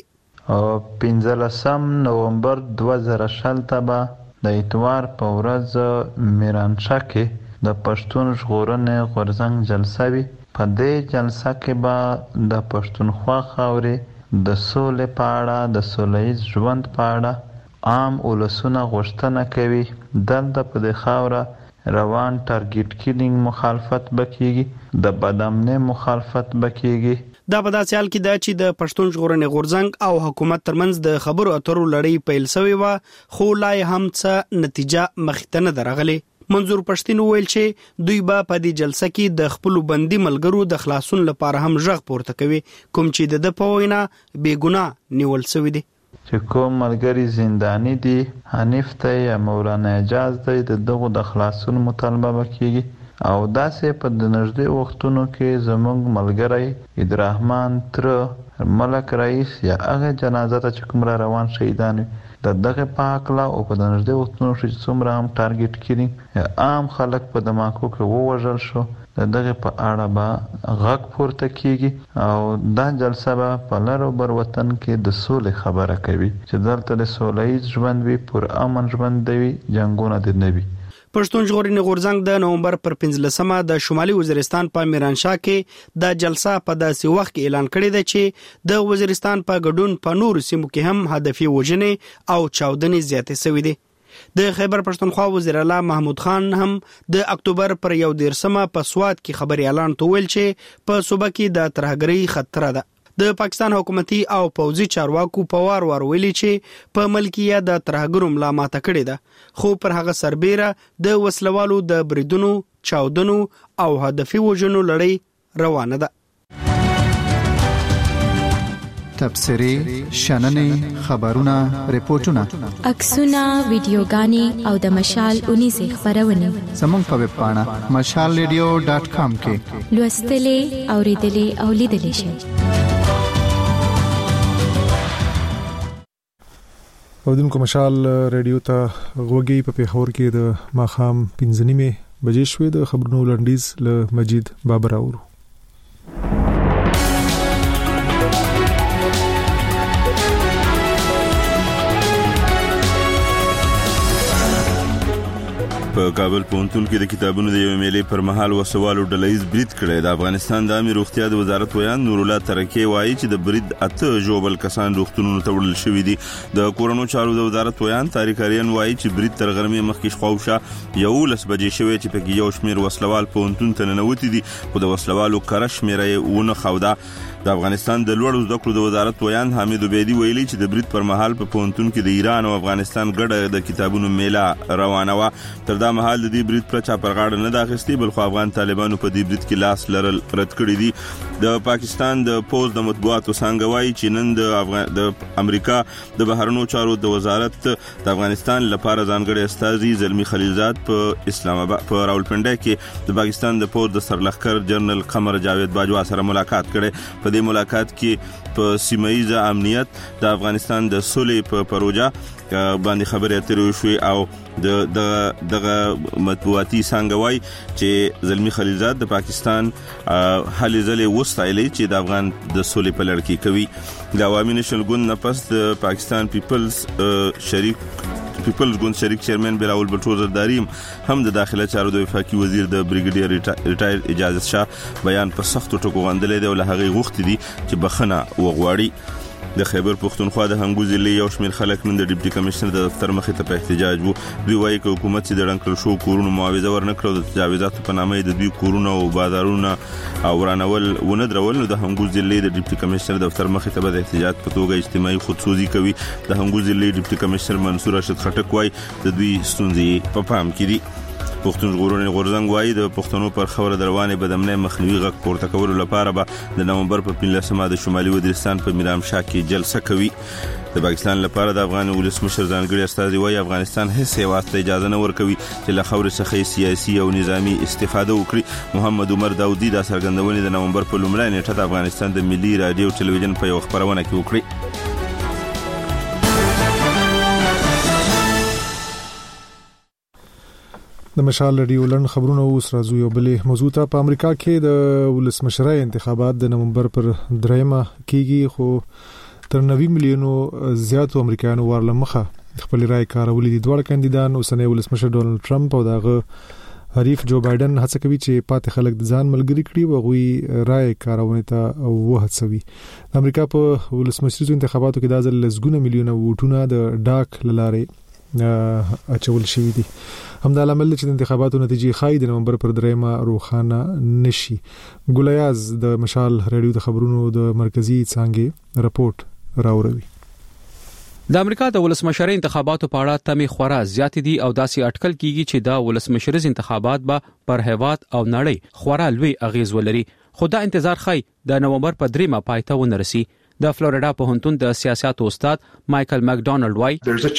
15 نومبر 2020 ته د اتوار په ورځ میرانشاه کې د پښتون ژغورنې غورځنګ جلسه وي. په دې جلسه کې به د پښتونخوا خاورې د سولې په اړه د سولهییز ژوند په اړه عام ولسونه غوښتنه کوي. دلته په دې خاوره روان ټارګټ کیلینګ مخالفت بکیږي، د بدامنۍ مخالفت بکیږي. دا په داسې حال کې ده چې د پښتون ژغورنې غورځنګ او حکومت ترمنځ د خبرو اترو لړۍ پیل شوې و خو لا هم څه نتیجه مخته نه درغلي. منظور پښتين ویل چې دوی به په دې جلسه کې د خپل بندي ملګرو د خلاصون لپاره هم غږ پورته کوي کوم چې د پوینا بیګناه نیول شوی دي. چې کوم ملګری زندانی دي حنیف ته یا مولانا اجاز دی دغه د خلاصون مطالبه وکړي او داسې په د نږدې وختونو کې زموږ ملګری عبدالرحمن تر ملک رئیس یا هغه جنازه ته چې کوم را روان شهیدان د دغه پاکلا او په د نږدې وختونو کې څومره هم ټارګټ کړي عام خلک په دماکو کې ووژل شو د دغه په اړه به غږ پورته کیږي او دا جلسه به په لر او بر وطن کې د سولې خبره کوي چې دلته د سولهییز ژوند وي، پر امن ژوند دی، جنگونه دې نه وي. پښتون ژغورنې غورځنګ د نومبر پر 15مه د شمالي وزیرستان په میرانشاه کې د جلسه په داسې وخت کې اعلان کړی دی چې د وزیرستان په ګډون په نورو سیمو کې هم هدفي وژنې او چاودنې زیاتې شوې دي. د خیبر پښتونخوا وزیر اعلی محمود خان هم د اکتوبر پر 11مه په سوات کې خبري اعلان ویل چې په صوبه کې د ترهګرۍ خطر ده. د پاکستان حکومتي او پوځي چارواکو په وار ویلي چې په ملکیه د ترهګرو ملا ماته کړې ده خو پر هغه سربېره د وسلوالو د بریدونو، چاودنو او هدفي وژنو لړۍ روانه ده. تبصرې شننې خبرونه ریپورتونه عکسونه ویډیوګانې او د مشال 19 خبرونه زموږ په ویب پاڼه mashalradio.com کې لوستلې اوریدلې او لیدلې شئ. اودونکو مشال ریډیو ته غوږی په پیښور کې د ماخام 15 بجې شوې د خبرونو لنډیز له مجید بابر اورو. په کابل پوهنتون کې د کتابونو د یو میلې پر مهال وسوالو ډلهیز برید کړی. د افغانستان د عامه روغتیا د وزارت ویان نور الله ترکی وایي چې د برید 8 جوبل کسان روغتونونو ته وړل شوي دي. د کورونو چارو د وزارت ویان طارق اریان وایي چې برید تر غرمې مخکې خواوشا 11 بجې شوې چې پکې یو شمېر وسلوال پوهنتون ته ننوتي دي، خو د وسلوالو کره شمېره یې ونه خوده. د افغانستان د لوړو زده کړو د وزارت ویان حمید عبیدی ویلي چې د برید پر مهال په پوهنتون کې د ایران او افغانستان ګډه د کتابونو میله روانه و. تر دا مهال د دې برید پر چا پر غاړه نه داخستي، بلخو افغان طالبانو په دې برید کې لاس لرل رد کړی دي. د پاکستان د پوز د مطبوعاتو څنګه وایي چې نن د امریکا د بهرنیو چارو د وزارت د افغانستان لپاره ځانګړي استازي زلمی خلیلزاد په اسلام آباد په راولپنډي کې د پاکستان د پوز د سرلښکر جنرال قمر جاوید باجوا سره ملاقات کړي. په دې ملاقات کې په سیمایي امنیت د افغانستان د صلح په پروژه باندې خبرې اترې شوې او دغه مطبوعاتي څنګه وایي چې زلمی خلیلزاد د پاکستان هلې ځلې وستایلې چې د افغان د صلح په لړ کې کوي. د عوامي نشنل ګوند نه پس د پاکستان پیپلز ګوند شریک چیرمن بلاول بټو زرداری هم د داخله چارو د وفاقي وزیر د بریګیډیر ریټایر اجازت شاه بیان په سختو ټکو غندلې دی او له هغه غوښتي دي چې بخنه وغواړي. د خیبر پختونخوا د هنګو ضلع یو شمېر خلک نن د ډیپټي کمشنر د دفتر مخې ته په احتجاج وو. دوی وایي چې حکومت چې د ډنکل شو کورونو معاوضه ورنکړو د تجاوزاتو په نامه د دوی کورونه او بازارونه او ورانول ونه درول. نو د هنګو ضلع د ډیپټي کمشنر دفتر مخې ته د احتجاج په توګه اجتماعي خودسوزي کوي. د هنګو ضلع ډیپټي کمشنر منصور راشد خټک وایي د دوی ستونزې په پام کې دي. پښتون ژغورنې غورځنګ وایي د پښتنو پر خوره دروانې بدامنۍ مخنیوي غږ پورته کولو لپاره به د نومبر په 15 د شمالي وزیرستان په میرامشاه کې جلسه کوي. د پاکستان لپاره د افغان ولسمشر ځانګړي استازي وایي افغانستان هیڅ هیواد ته اجازه نه ورکوي چې له خاورې څخه سیاسي او نظامی استفاده وکړي. محمد عمر داودي د څرګندونې د نومبر په لومړۍ نیټه د افغانستان د ملي رادیو او ټلویزیون په یو خبرونه کې وکړي. د مشال ریډیو لن خبرونه اوس راځو یو بلې موضوع ته. په امریکا کې د ولسمشرۍ انتخابات د نومبر پر 3 کېږي، خو تر 90 میلیونو زیاتو امریکایانو ورله مخه خپل رائے کارولې دي. دوه کاندیدان اوسنۍ ولسمشر ډونالد ټرمپ او دغه حریف جو بایدن هڅه کوي چې پاتې خلک د ځان ملګری کړي او غوي رائے کارونه ته وهڅوي. د امریکا په ولسمشریزو انتخاباتو کې د ځل لسګونه میلیونه ووټونه د ډاک لاره اچول شوی دي. همدا عامل چې د انتخاباتو نتیجې خای د نومبر پر 3 روخانه نشي. ګولیاز د مشال ریډیو د خبرونو د مرکزی څنګه رپورت راوړي. د امریکا د ولسمشرۍ انتخاباتو په اړه تمې خورا زیات دي او داسې اټکل کیږي چې دا ولسمشریز انتخابات به پر هیواد او نړۍ خورا لوی اغیز ولري. خو دا انتظار خای د نومبر په 3 پایته ونرسي. د فلوریډا پوهنتون د سیاست استاد مایکل مکډونالډ وایي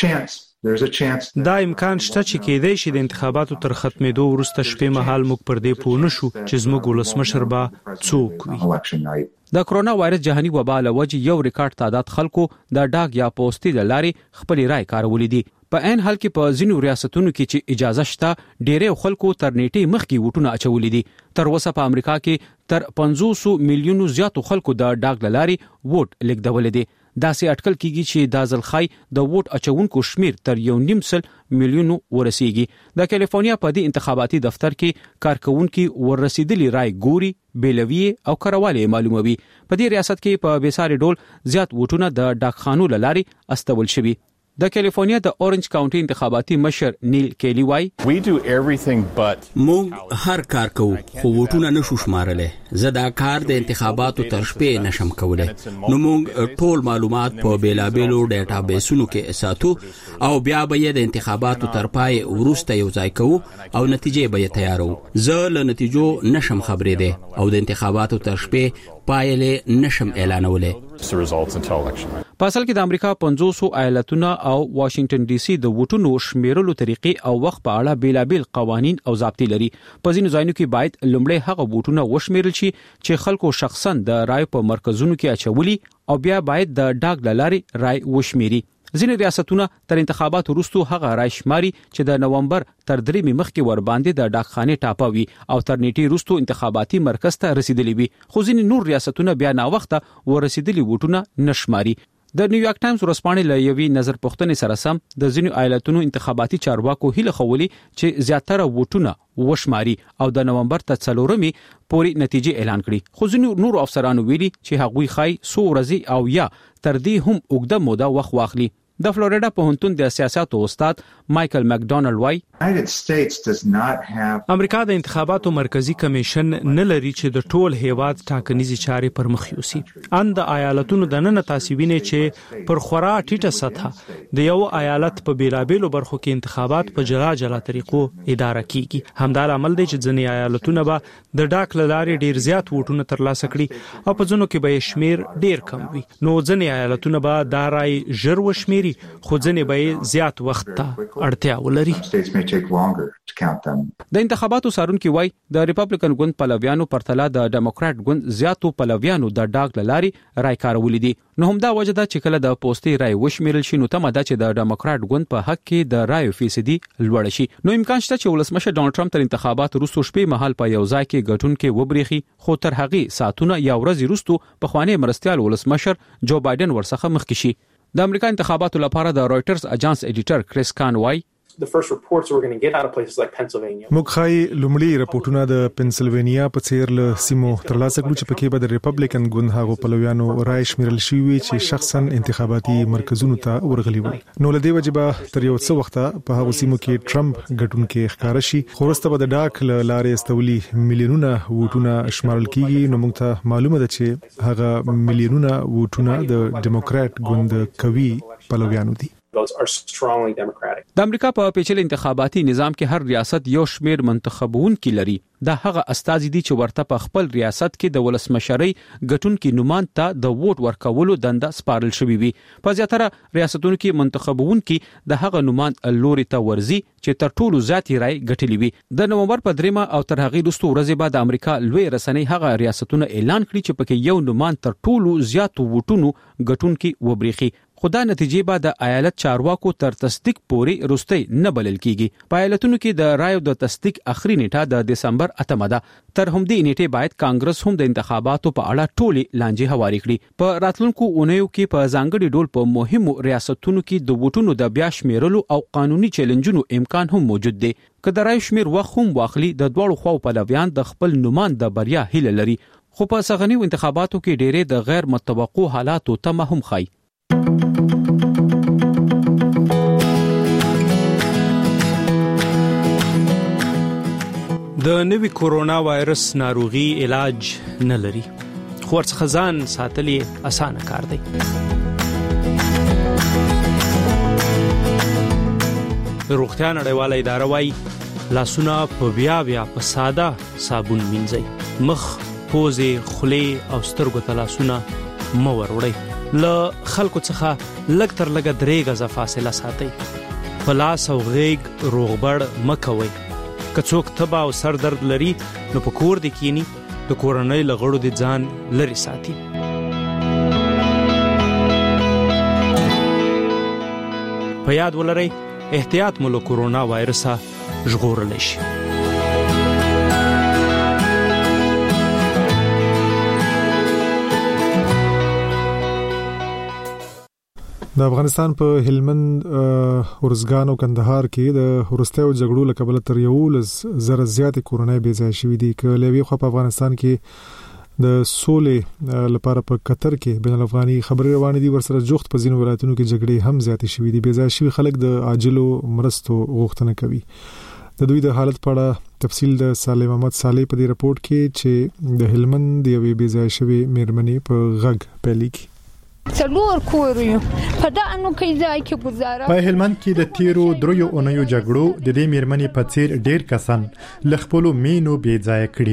دا امکان شته چې کېدای شي د انتخاباتو تر ختمېدو وروسته شپې مهال موږ پر دې پوه نشو چې زموږ ولسمشر به څوک وي. د کرونا وایرس جهاني وبا له وجې یو ریکارډ تعداد خلکو د ډاک یا پوسټي د لارې خپل رائے کارولې دي. په عین حال کې په ځینو ریاستونو کې چې اجازه شته ډېرې خلکو تر نیټې مخکې ووټونه اچولې دي. تر اوسه په امریکا کې تر 500 میلیونو زیاتو خلکو د ډاک لارې ووټ لیکدولې دي. داسې اټکل کیږي چې د ځلخای د ووټ اچونکو شمیر تر 1.5 میلیونو ورسیږي. د کالیفورنیا په دې انتخاباتي دفتر کې کارکونکو ورسیدلي رائے ګوري بیلوي او کرواله معلوموي. په دې ریاست کې په بیساري ډول زیات ووټونه د ډاکخانو لارې استول شوي. د کالیفورنیا د اورنج کاونټي انتخاباتي مشر نیل کیلی وای موږ هر کار کوو خو ووټونه نشو شمارلې. زه دا کار د انتخاباتو تر شپې نشم کولای. نو موږ ټول معلومات په بیلابیلو ډیټابیسونو کې ساتو او بیا به د انتخاباتو تر پای وروسته یو ځای کوو او نتیجې به تیارو. زه له نتیجو نشم خبرې ده او د انتخاباتو تر شپې پایلې نشم اعلانولې. په اصل کې د امریکا 500 ایالتونه او واشنگټن ډي سي د ووټونو شمیرلو طریقې او وخت په اړه بیلابل قوانين او ضابطې لري. په ځینو ځایونو کې باید لومړی هغه ووټونه وشمیرل شي چې خلکو شخصا د رای په مرکزونو کې اچولي او بیا باید د ډاګ لارې رای وشمیري. ځینې ریاستونه تر انتخاباتو وروسته هغه رای شماري چې د نومبر تر 3 مخکې ور باندې د ډاکخانه ټاپوي او تر نیټې وروسته انتخاباتي مرکز ته رسیدلی وي. خو ځینې نور ریاستونه بیا نا وخته ورسیدلی ووټونه نشماري. د نیویارک ټایمز ورځپاڼې له یوې نظر پوښتنې سره سم د ځینو ایالتونو انتخاباتي چارواکو هیله خولي چې زیاتره ووټونه وشماري او د نومبر ته 4 پورې نتیجې اعلان کړي. خو ځینو نور افسرانو ویلي چې هغوی خای 100 ورځې او یا تر دې هم اوږده موده وخت واخلي. د فلوریډا پوهنتون د سیاستو استاد مایکل مکډونالډ وای امریکا د انتخاباتو مرکزی کمیشن نه لري چې د ټول هیواد ټاکنیزي چارې پر مخ یوسي. ان د ایالتونو د نن تاسیبینه چې پر خورا ټیټه سطح د یو ایالت په بیلابېلو برخو کې انتخابات په جلا طریقو اداره کیږي. همدار عمل دی چې ځینې ایالتونه به د ډاک لارې ډیر زیات ووټونه ترلاسه کړي او په ځینو کې به شمیر ډیر کم وي. نو ځینې ایالتونه به دا رای ژر وشمیر خو ځنې به زیات وخت ته اړتیا ولري. د انتخاباتو سارونکي وای د ریپبلیکن ګوند پلویانو پرتله د ډیموکرات ګوند زیاتو پلویانو د ډاګ لاري رای کارولې دي. نو همدا وجه ده چې کله د پوسټي رای وشمیرل شي نو تمه ده چې د ډیموکرات ګوند په حق کې د رای فیصدي لوړ شي. نو امکان شته چې ولسمشر ډونالد ټرمپ تر انتخاباتو وروسته شپې مهال په یو ځای کې ګټون کې وبريخي. خو تر هغه ساعتونه یا ورځې وروسته په خوانې مرستيال ولسمشر جو بایدن ورڅخه مخکې شي. د امریکا انتخاباتو لپاره د رويټرز اجانس ایډیټر کریس کان وای موږ خای لومړی راپورټونه د پنسلوانیا په څیر له سیمو ترلاسه کړو چې پکې به د ریپبلیکن ګوند هغو پلویانو رای شمیرل شوی وي چې شخصا انتخاباتي مرکزونو ته ورغلي وي. نو لدی وجبه تر یو څو وخت په هغو سیمو کې ټرمپ ګټون کې ښکارا شي. خو وروسته به د ډاک لارې استولي میلیونونه ووټونه شمارل کیږي. نو موږ ته معلومه ده چې هغه میلیونونه ووټونه د ډیموکرات ګوند کوي پلویانو دي. د امریکا په پیچلي انتخاباتي نظام کې هر ریاست یو شمیر منتخبون کې لري. دا هغه استازي دي چې ورته په خپل ریاست کې د ولسمشرۍ ګټون کې نومان ته د ووټ ورکولو دنده سپارل شوی وي. په زیاتره ریاستونو کې منتخبون کې د هغه نومان لوري ته ورزي چې تر ټولو زیاتې رای ګټلې وي. د نومبر په 3 او تر هغه وروسته ورځې بعد امریکا لوی رسنۍ هغه ریاستونه اعلان کړي چې پکې یو نومان تر ټولو زیاتو ووټونو ګټون کې وبريخي. خدا نتیجې بعد د ایالت چارواکو تر تصدیق پورې رستۍ نه بلل کیږي. په ایالتونو کې د رایو د تصدیق اخري نیټه د دسمبر 8 ده. تر همدې نیټه باید کانګرس هم د انتخاباتو په اړه ټولي لانجې هواري کړي. په راتلونکو اونیو کې په ځانګړي ډول په مهمو ریاستونو کې د ووټونو د بیا شمیرلو او قانوني چیلنجونو امکان هم موجود دی. که د رای شمیر وخت هم واخلي د دوړو خواو پلویان د خپل نومان د بریا هیله لري. خو په سغنیو انتخاباتو کې ډېرې د غیر متوقع حالاتو تمه هم خای. د نوي کورونا وایرس ناروغي علاج نه لري. خو ورڅخه ځان ساتل اسانه کار دی. روغتیا نړیواله اداره وايي لاسونه په بیا په ساده صابون مینځئ. مخ، پوزې، خولې او سترګو ته لاسونه مه وروړئ. له خلکو څخه لږ تر لږه 3 غزه فاصله ساتئ. په لاس او غېږ روغبړ مه کوئ. که څوک تبه او سر درد لري نو په کور دې کینی د کورنۍ له غړو دې ځان لري ساتي. په یاد ولرئ احتیاط مو له کورونا وایرسه ژغورلی شي. د افغانستان په هلمند، ارزګان او کندهار کې د وروستیو جګړو له کبله تر 11,000 زیاتې کورنۍ بې ځای شوې دي. که له یوې خوا په افغانستان کې د سولې لپاره په قطر کې بین الافغاني خبرې روانې دي، ورسره جوخت په ځینو ولایتونو کې جګړې هم زیاتې شوې دي. بې ځای شوي خلک د عاجلو مرستو غوښتنه کوي. د دوی د حالت په اړه تفصیل د صالح محمد صالح په دې رپورت کې چې د هلمند د یوې بې ځای شوې میرمنې په غږ پیلي کی. څلور کور یو په دانو کې ځای کې گزاره. په هلمند کې د تیرو 3 اونیو جګړو د دې میرمنې په څیر ډیر کسان ل خپل مینو بې ځای کړی دي.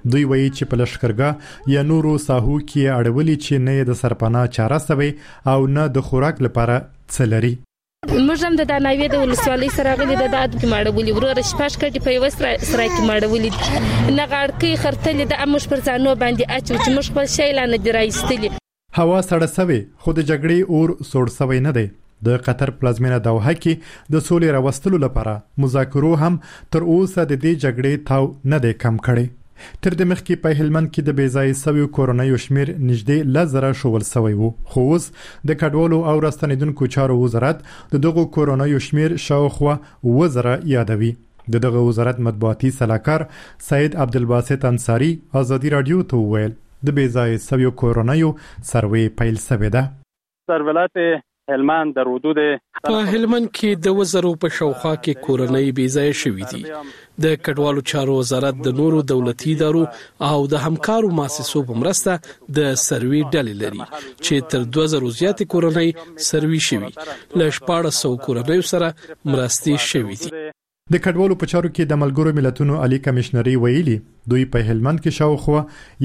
دوی وایي چې په لشکرګاه یا نورو ساحو کې اړولي چې نه د سرپناه چاره سوي او نه د خوراک لپاره څه لري. موږ هم د داناوی د ولسوالۍ سره غلي د داد کې ماړولي ورور شپاش کټي په وسره سره کې ماړولي نه غړکې خرتلې د امش پر ځانو باندې اچو چې موږ خپل شی لانه درایستلې. هوا سړه سوي خو د جګړې اور سوړ سوي نه دی. د قطر پلازمینه دوحه کې د سولې راوستلو لپاره مذاکرو هم تر اوسه د دې جګړې تاو نه دی کم کړي. تر د مخکې په هلمند کې د بیځای سوي کورونایو شمیر نږدې 1000 شول سوی وو، خو اوس د کډوالو او راستنیدونکو چارو وزارت د دغو کورونایو شمیر شاوخوا 1000 یادوي. دغه وزارت مطبوعاتي سلاکار سید عبدالباسط انصاری ازادي رادیو ته وویل د بیځای سوي کورونایو سروې پیل شوې ده. در ولایت هلمند در حدود په هلمند کې د وزرو په شاوخوا کې کورنۍ بیځای شوې دي. د کډوالو چارو وزارت د نورو دولتي ادارو او د همکارو مؤسسو په مرسته د سروې ډلې لري چې تر 2000 زیات کورنۍ سروې شوي ل 1400 کورنۍ سره مرستې شوي دي. د کډوالو په چارو کې د ملګرو ملتونو عالی کمشنري ویلي دوی په هلمند کې شاوخوا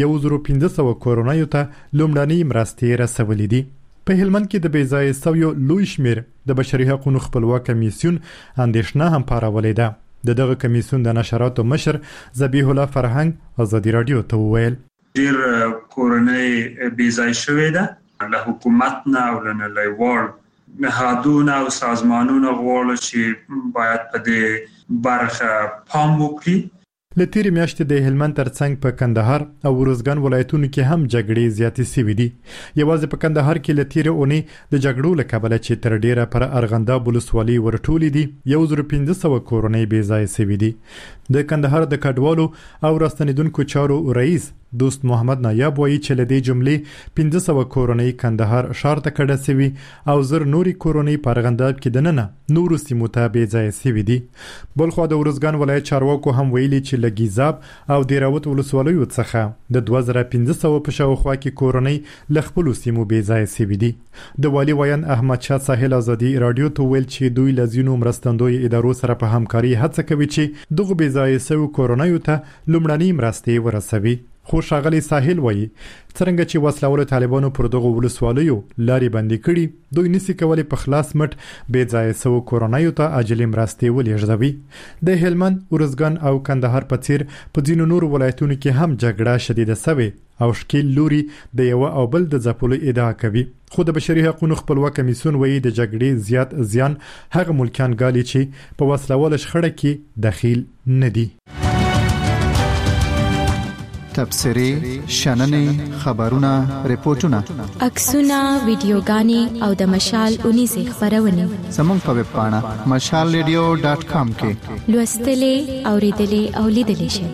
1500 کورنۍ ته لومړنۍ مرستې رسولې دي. په هلمند کې د بیځای سویو لوی شمیر د بشري حقوقو خپلواک کمیسیون اندېښنه هم پارولې ده. دغه کمیسیون د نشراتو مشر ذبیح الله فرهنګ ازادي رادیو ته وویل ډیر کورنۍ بیځای شوې ده له حکومت نه او له نړیوال نهادونو او سازمانونو غواړي چې باید په دې برخه پام وکړي. لتیری میاشتې د هلمند ترڅنګ په کندهار او ورزګان ولایتونو کې هم جګړې زیاتې شوې دي. یوازې په کندهار کې لتیری اونۍ د جګړو له کبله چې تر ډیره پر ارغنداب ولسوالۍ ورټولې دي 1500 کورنۍ بې ځای شوې دي. د کندهار د کډوالو او راستنیدونکو چارو رئیس دوست محمد نایاب وایي چې لدې جملې 1500 کورنۍ کندهار ښار ته کډه شوي او زر نوري کورنۍ په ارغنداب کې دننه نورو سیمو ته بې ځای شوي دي. بلخو د ورزګان ولایت چارواکو هم ویلي چې لګیزاب او دیراوت ولسوالیو څخه د 2500 په شاوخوا کې کورنۍ ل خپل سیمو بې ځای شوي دي. د والی ویان احمد شاه ساحل ازادي رادیو ته ویل چې دوی لزینو مرستندوی ادارو سره په همکاري هڅه کوي چې دغه بې ځای شوي کورنۍ ته لومړنۍ مرستې ورسوي. خو ښاغلی ساحل وایي څرنګه چې وسلوالو طالبانو پر دغه ولسوالیو لارې بندي کړي دوی نسی کولی په خلاص مټ بې ځای شوو کورنیو ته عاجلې مرستې ولېږدوي. د هلمند، ورزګان او کندهار په څیر په ځینو نورو ولایتونو کې هم جګړه شدیده شوې او ښکیل لوري د یو او بل د ځپلو ادعا کوي. خو د بشري حقوقو خپلواک کمیسیون وایي د جګړې زیات زیان هغه ملکیان ګالي چې په وسلواله شخړه کې دخیل نه دي. تبصري شننې خبرونه ریپورتونه عکسونه ویډیوګانې او د مشال اونې سه خبرونه زموږ په ویب پاڼه mashalradio.com کې لوستلې اوریدلې او لیدلې شئ.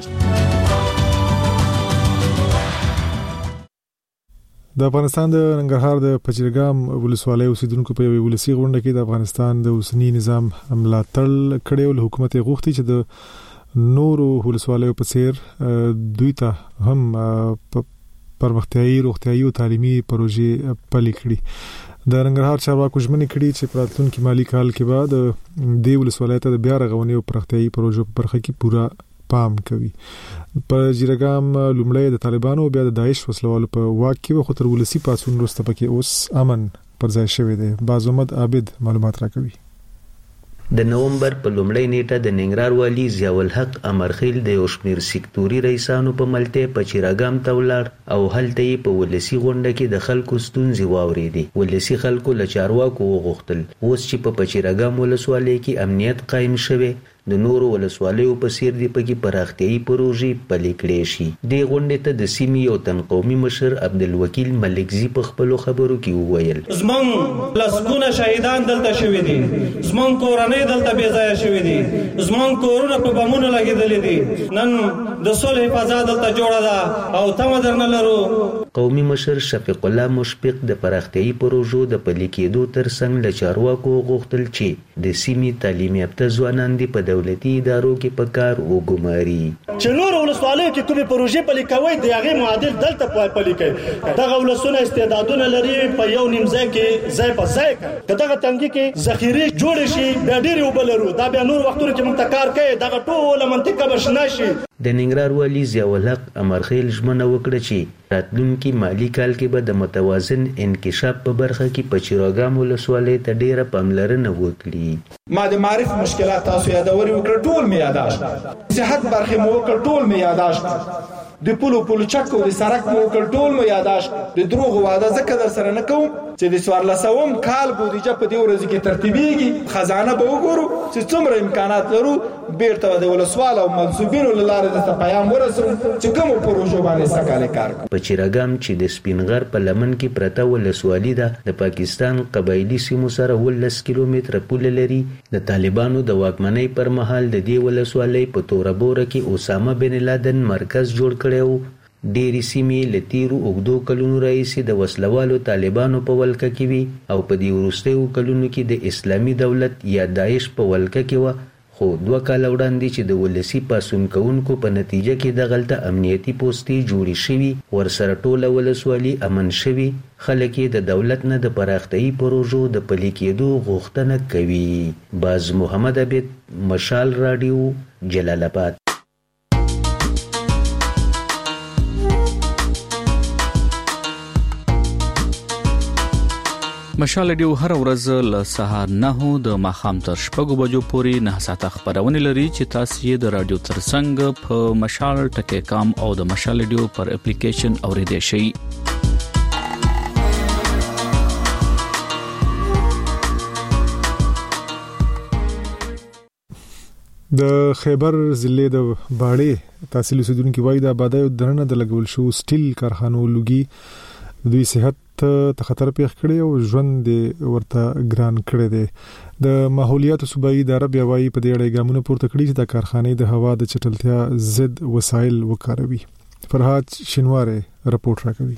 د افغانستان د ننګرهار د پچیرګام ولسوالۍ اوسیدونکو په یوه ولسی غونډه کې د افغانستان د اوسنی نظام ملاتړ کړي او حکومت غوښتي چې د نورو ولسوالیو په څیر دوی ته هم پرمختیايي روغتیايي او تعلیمي پروژې پلي کړي. د ننګرهار چارواکو ژمنې کړي چې په راتلونکي مالی کال کې بعد د ولسوالۍ ته د بیا رغونې او پرمختیايي پروژو په برخه کې پورا پام کوي. په جیرګام لومړی د طالبانو بیا د داعش وسلوالو په واک کې خو تر ولسی پاسون وروسته پکې اوس امن پر ځای شوی دی. بازمحمد عابد معلومات راکوي. د نومبر په لومړۍ نیټه د ننګرهار والی ضیاء الحق امرخیل د یو شمېر سکتوري رئیسانو په ملتیا په چیراګام ته ولاړ او هلته یې په ولسی غونډه کې د خلکو ستونزې واورېدې. ولسی خلکو له چارواکو وغوښتل اوس چې په چیراګام ولسوالۍ کې امنیت قایم شوی د نورو ولسوالیو په څیر دی پکې پراختیايي پروژې پلي کړې شي. دې غونډې ته د سیمې یو تن قومي مشر عبدالوکیل ملکزي په خپلو خبرو کې وویل زمونږ لسګونه شهیدان دلته شوي دي، زمونږ کورنۍ دلته بې ځایه شوي دي، زمونږ کورونه په بمونو لګېدلي دي، نن د صلح فضا دلته جوړه ده او تمه درنه لرو. قومي مشر شفیق الله مشفق د پراختیايي پروژو د پلي کېدو ترڅنګ له چارواکو وغوښتل چې د سیمې تعلیم یافته ځوانان دي په دولتي ادارو کې په کار وګماري. چې نور ولسوالیو کې کومې پروژې پلي کوي د هغې معادل دلته پلي کوي. دغه ولسونه استعدادونه لري په یو نیم ځای کې ځای په ځای کوي. که دغه تنګي کې ذخیرې جوړې شي بیا ډېرې اوبه لرو، دا بیا نور وختونو کې موږ ته کار کوي، دغه ټوله منطقه به شنه شي. د ننګرهار والي ضیاء الحق امرخیل ژمنه وکړه چې راتلونکي مالی کال کې به د متوازن انکشاف په برخه کې په چراګام ولسوالۍ ته ډیره پاملرنه وکړي. ما د معرف مشکلات تاسو یادوري وکړه ټول می یاداشت صحت برخه مو وکړه ټول می یاداشت د پولو چک او د سرک مو وکړه ټول می یاداشت د دروغ واده زکه در سره نه کوم چې د 1400 کال بودیجه په دې ورځ کې ترتیبېږي خزانه به وګورو چې څومره امکانات لرو بیرته د ولسوال او منسوبینو لاره د پیغام ورسو چې کوم پروژه باندې سکاله کار په چراګام چې د سپینغر په لمن کې پرته ولسوالي ده د پاکستان قبایلی سیمو سره 10 کیلومتره پوله لري. د طالبانو د واکمنۍ پر مهال د دې ولسوالۍ په توربوره کې اسامه بن لادن مرکز جوړ کړو. ډېری سیمې له تیرو اوږدو کلونو راهیسې د وسلوالو طالبانو په ولکه کې وي او په دې وروستیو کلونو کې د اسلامي دولت یا داعش په ولکه کې وه، خو 2 کاله وړاندې چې د ولسي پاڅون کوونکو په نتیجه کې دغلته امنیتي پوستې جوړې شوي ورسره ټوله ولسوالي امن شوي، خلک یې د دولت نه د پراختیايي پروژو د پلي کېدو غوښتنه کوي. باز محمد عبید، مشال راډیو، جلال آباد. مشال ډیو هر ورځ له سهار 9 د ماخام تر 6 بجو پورې 9 ساعته خبرونه لري چې تاسو یې د رادیو ترڅنګ په مشال ټکی کام او د مشال ډیو پر اپلیکیشن اوریدئ شئ. د خیبر ضلع د باړې تحصیل اوسیدونکو وایي د آبادی او درنه د لګول شو سټیل کارخانو لوګي دوی صحت ته خطر پیښ کړی او ژوند ورته ګران کړی دی. د ماحولیات صوبایي اداره بیا وایي په دې اړه ګامونه پورته کړي چې د کارخانې د هوا د چټلتیا ضد وسایل وکاروي. فرهاد شینواره رپورت راکوي.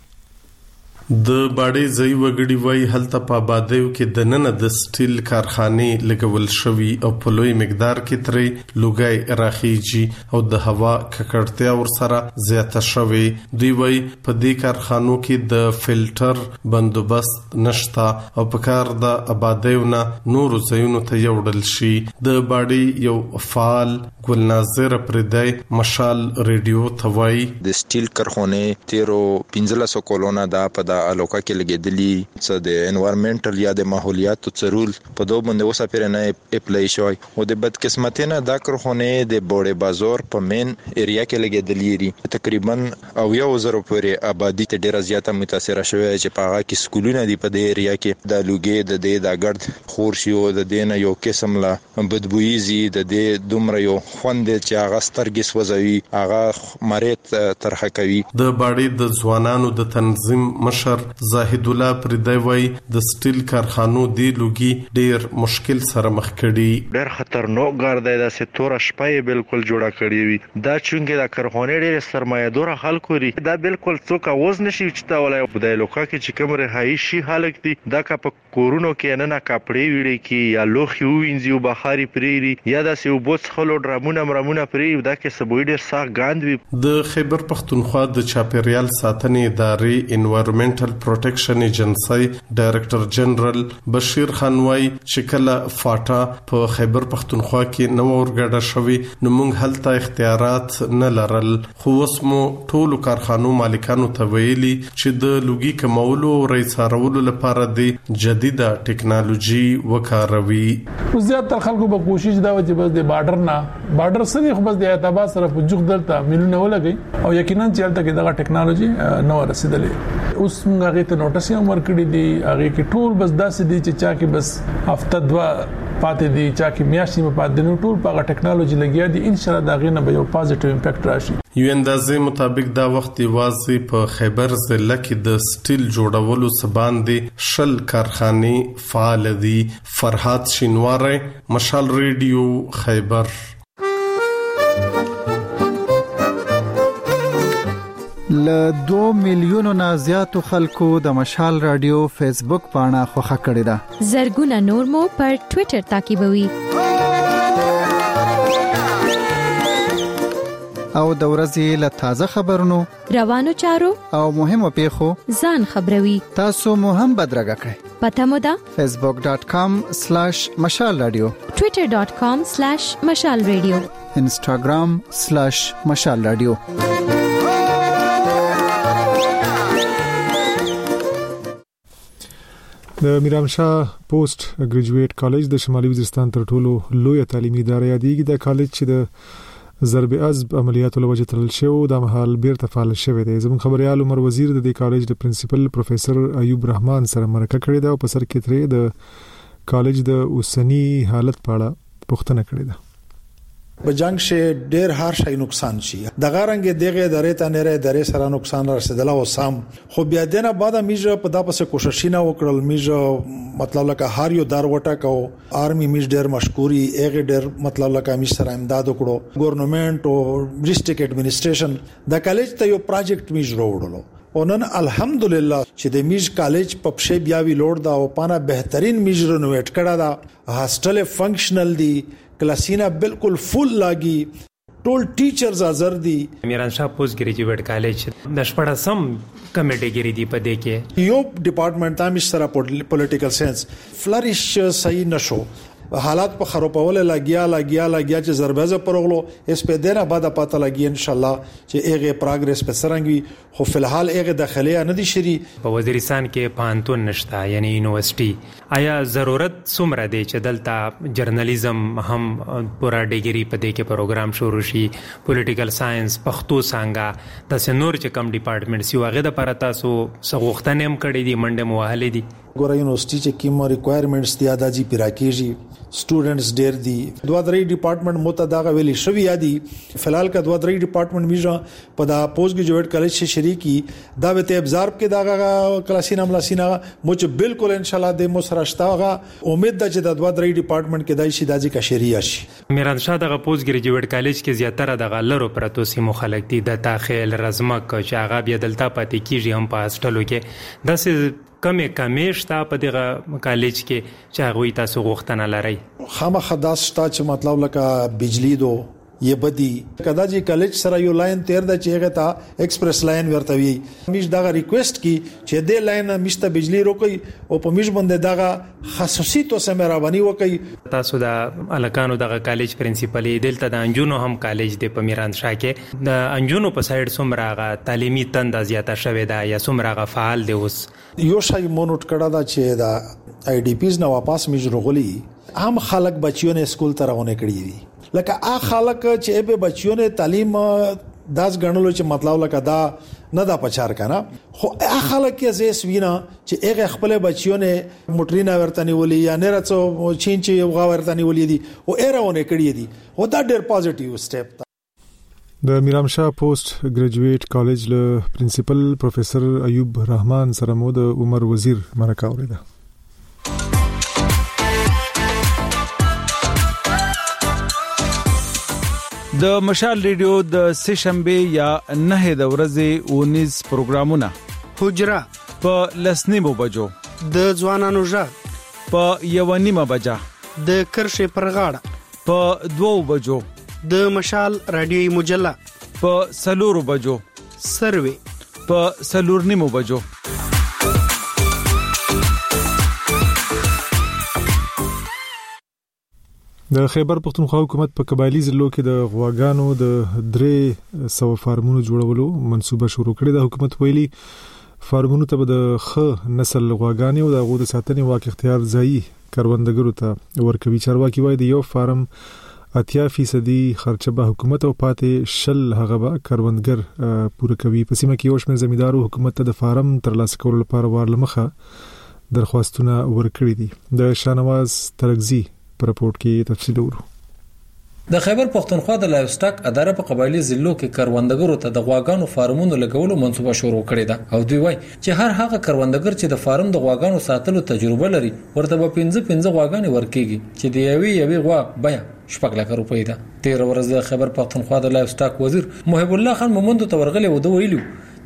د باډي ځای وګړي وای هلته په آبادیو کې د نن د سټیل کارخانې لګول شوی او په لوی مقدار کې ترې لوګي راخیږي او د هوا ککړتیا ورسره زیاته شوی. دوی وای په دې کارخانو کې د فلټر بندوبست نشتا او په کار د آبادیو نه نور ځایونو ته یوړل شي. د باډي یو فعال ګلناظر پردای مشال ریډیو توای د سټیل کارخانه تیرو 1500 کولونه دا په الوکا کې لګیدلی څه د انوایرنمنټل یا د ماحولیاتو څرول په دوه باندې اوسه پیر نه اپلای شوی او د بدقسمتۍ نه دا کارخانه د بوړې بازار په مین ایریا کې لګیدلی لري. تقریبا او 1000 پورې آبادی ته ډیره زیاته متاثر شوی چې په هغه کې سکولونه دی په دې ایریا کې د لوګي د ګرد خور شي او د دین یو قسم لا بدبوئیزي د دې دومره یو خوند چې هغه سترګې سوځوي هغه مریت طرح کوي. د باډي د ځوانانو د تنظیم زاهد الله پردای وای د سټیل کارخانو دی لوګي ډیر مشکل سره مخ کړي. ډیر خطرناک ګرځي دا ستوره شپه بالکل جوړه کړی وي دا چونګه د کارخانه ډیر سرمایه‌دار خلکو لري دا بالکل څوک اوز نشي چې تا ولای په دای لوکا کې چې کوم رهایشي حالت دي دا کا په کورونو کې نه کپړې ویړي کې یا لوخي وینځي او بخاري پریری یا د سیوبوت خلو ډرامونه مرمونه پری دا کې سبوی ډیر ساغ غاند وي. د خیبر پختونخوا د چاپیریال ساتنې ادارې انوایرنمنټل پروټیکشن ایجنسی ډایریکټر جنرال بشیر خان وای چې کله فاټا په خیبر پختونخوا کې نو ورګډه شوی نو موږ هلته اختیارات نه لرل خو وسمو ټولو کارخانو مالکانو ته ویلي چې د لوګي کمولو او ریسارولو لپاره د جديده ټکنالوژي وکاروي. زیات تر خلکو به کوشش دا و چې بس د بارډر سره خو بس د اعتبار سره په جوخ دلته ملونه ولګي او یقینا چې هلته کې دغه ټکنالوژي نو رسیدلې. اوس موږ هغه ته نوټس یې ورکړی دی هغه کې ټول بس داسې دي چې چا کې بس هفته 2 پاتې دي چا کې میاشتې په پاتې نو ټول په ټکنالوژي لګیا دي ان شاء الله دا غینه به یو پازیټیو امپیکټ راشي. یو اندازې مطابق دا وخت واځي په خیبر ضلع کې د سټیل جوړولو سباندې شل کارخانه فعال دي. فرهاد شینواره مشال ریډیو خیبر. ل 2 میلیونو نه زیاتو خلکو د مشال رادیو فیسبوک پاڼه خوښه کړې ده. زرګونه نور مو پر ټوئیټر تعقیبوي. او د ورځې له تازه خبرونو روانو چارو او مهمو پیښو ځان خبروي. تاسو مو هم بدرګه کړئ. پته مو ده facebook.com/مشال رادیو، twitter.com/مشال رادیو، instagram/مشال رادیو. د میرامشاه پوسټ ګریجویټ کالج د شمالي وزیرستان تر ټولو لوی تعلیمي اداره یادېږي. د کالج چې د ضرب عصب عملیاتو لوجه تړل شو د مهال بیرته فعال شوی دی. زموږ خبريال عمر وزیر د کالج د پرنسپل پروفیسور ایوب رحمان سره مرکه کړې ده او په سر کې ترې د کالج د اوسنی حالت په اړه پوښتنه کړې ده. بجنګ شه ډېر هر شي نقصان شي دغه رنګ دغه درې ته نه درې سره نقصان رسیدله او سام خو بیا دنه بعد میجه په داسې کوشش نه وکړل. میجه مطلب لکه هر یو دار وټه کو آرمي میج ډېر مشکوري اغه ډېر مطلب لکه میج سره امداد وکړو. ګورنمنت او ډیسټریکټ ایڈمنسټریشن د کالج ته یو پروجیکټ میج وروړلو او نن الحمدلله چې د میج کالج په پښې بیا وی لوړ دا او پانا بهترین میج رنوویټ کړه دا. هاستل فنکشنل دی، کلاسینا بالکل فول لاګي، ټول ټیچرز حاضر دي. میرانشاه پوسټ ګریجویټ کالج د شپږم کمیټګری دی په دې کې یو ډپارټمنټ تامیش سره پولیټیکل ساينس فلریش صحیح نشو. حالات په خرابول لاګیا چې زربازه پرغلو اس په دینه بعد پاته لاګي ان شاء الله چې ایغه پروګرس په سرنګي. خو فلحال ایغه داخليه نه دي شری. په وزیرستان کې پانتون نشتا یعنی یونیورسيټي. آیا ضرورت څومره دی چې دلته جرنالیزم هم پورا ډیګري په دې کې پروګرام شروع شي؟ پولیټیکل ساينس، پښتو څنګه د سنور چې کم ډپارټمنټ سی واغې د پر تاسو سغوختنه هم کړې دي منډه موهلې دي. ګورې یونیورسيټي چې کوم ریکوایرمنټس دي اداجی پیراکیږي. سټوډنټس ډېر دي. دوه درې ډپارټمنټ متداغه ویلي شوی یادي. فلحال کا دوه درې ډپارټمنټ میجا په دا پوسټ ګریجویټ کالج کې شریکی دا به ته ابزارب کې دا کلاسینا ملاسینا مو چې بالکل ان شاء الله د مو سره شتاغه امید ده چې دا دوه درې ډپارټمنټ کې دای شي داجی کا شریعه شي. میرانشاه دغه پوسټ ګریجویټ کالج کې زیاتره د غلرو پرتو سیمو خلک دي د تاخیل رزمک چې هغه بیا دلته پاتې کیږي هم په هاستلو کې داسې کمې شته په دغه کالج کې چې هغه تاسو غوښتنه لري. خامخا داس شته چې مطلب لکه بجلی دو یہ بدی کدا جی کالج سره یو لاین تیر د چیغه تا ایکسپریس لاین ورته وی میش دغه ریکوست کی چې د لاین مشته بجلی روکي او په میش باندې دغه خصوصیتو سم راونی وکي. تاسو د الکانو دغه کالج پرنسپل دلته د انجونو هم کالج د پمیرانشاه کې د انجونو په سایډ سمراغه تعلیمي تند زیاته شوې ده یا سمراغه فعال دی؟ اوس یو شای مونټ کړه دا چې دا آی ډی پیز نو واپس میج رغلی عام خلک بچیونه سکول ته روانه کړی دي. لکه خلک چې به بچیونه تعلیم داس غنلو چې مطلب لکه دا نه دا پچار کنه. خو خلک کې زیس وینا چې هغه خپل بچیونه موټرینا ورتنی ولي یا نه رڅو چین چې غوا ورتنی ولي دي او ایرونه کړی دي او دا ډېر پوزټیو سټیپ. د میرامشاه پوسټ ګریجویټ کالج له پرنسپل پروفیسور ایوب رحمان سره مو د عمر وزیر مرکه اوریده. د مشال ریډیو د سشنبه یا نه د ورځې 19 پروګرامونه حجره په لسنیمو بجو، د ځوانانو ژغ په یوانیمه بجا، د کرښې پرغاړه په 2 بجو، د مشال رادیوي مجله په 4 بجو، سروي په 4 بجو. د خیبر پختونخوا حکومت په قبایلی ضلعو کې د غواګانو د 300 فارمونو جوړولو منصوبه شروع کړې ده. حکومت ویلي فارمونو ته د ښه نسل غواګانې او د غو د ساتنې واک اختیار ځای کروندګرو ته ورکوي. چارواکي وایي د یو فارم 80% خرچه به حکومت او پاتې 10 هغه به کروندګر پوره کوي. په سیمه کې یو شمېر زمیندارو حکومت ته د فارم ترلاسه کولو لپاره ورلمخه درخواستونه ورکړي دي. د شانواز ترغزي پر رپورت کې تفصیل ورو. د خیبر پختونخوا د لایف سټاک اداره په قبایلی ضلعو کې کروندګرو ته د غواګانو فارمونو لګولو منصوبه شروع کړې ده او دوی وایي چې هر هغه کروندګر چې د فارم د غواګانو ساتلو تجربه لري ورته به 15 غواګانې ورکېږي چې د یوې غوا بیا 6 لک روپۍ ده. 13 ورځ د خیبر پختونخوا د لایف سټاک وزیر محب الله خان مومند ته ورغلی و د ویلو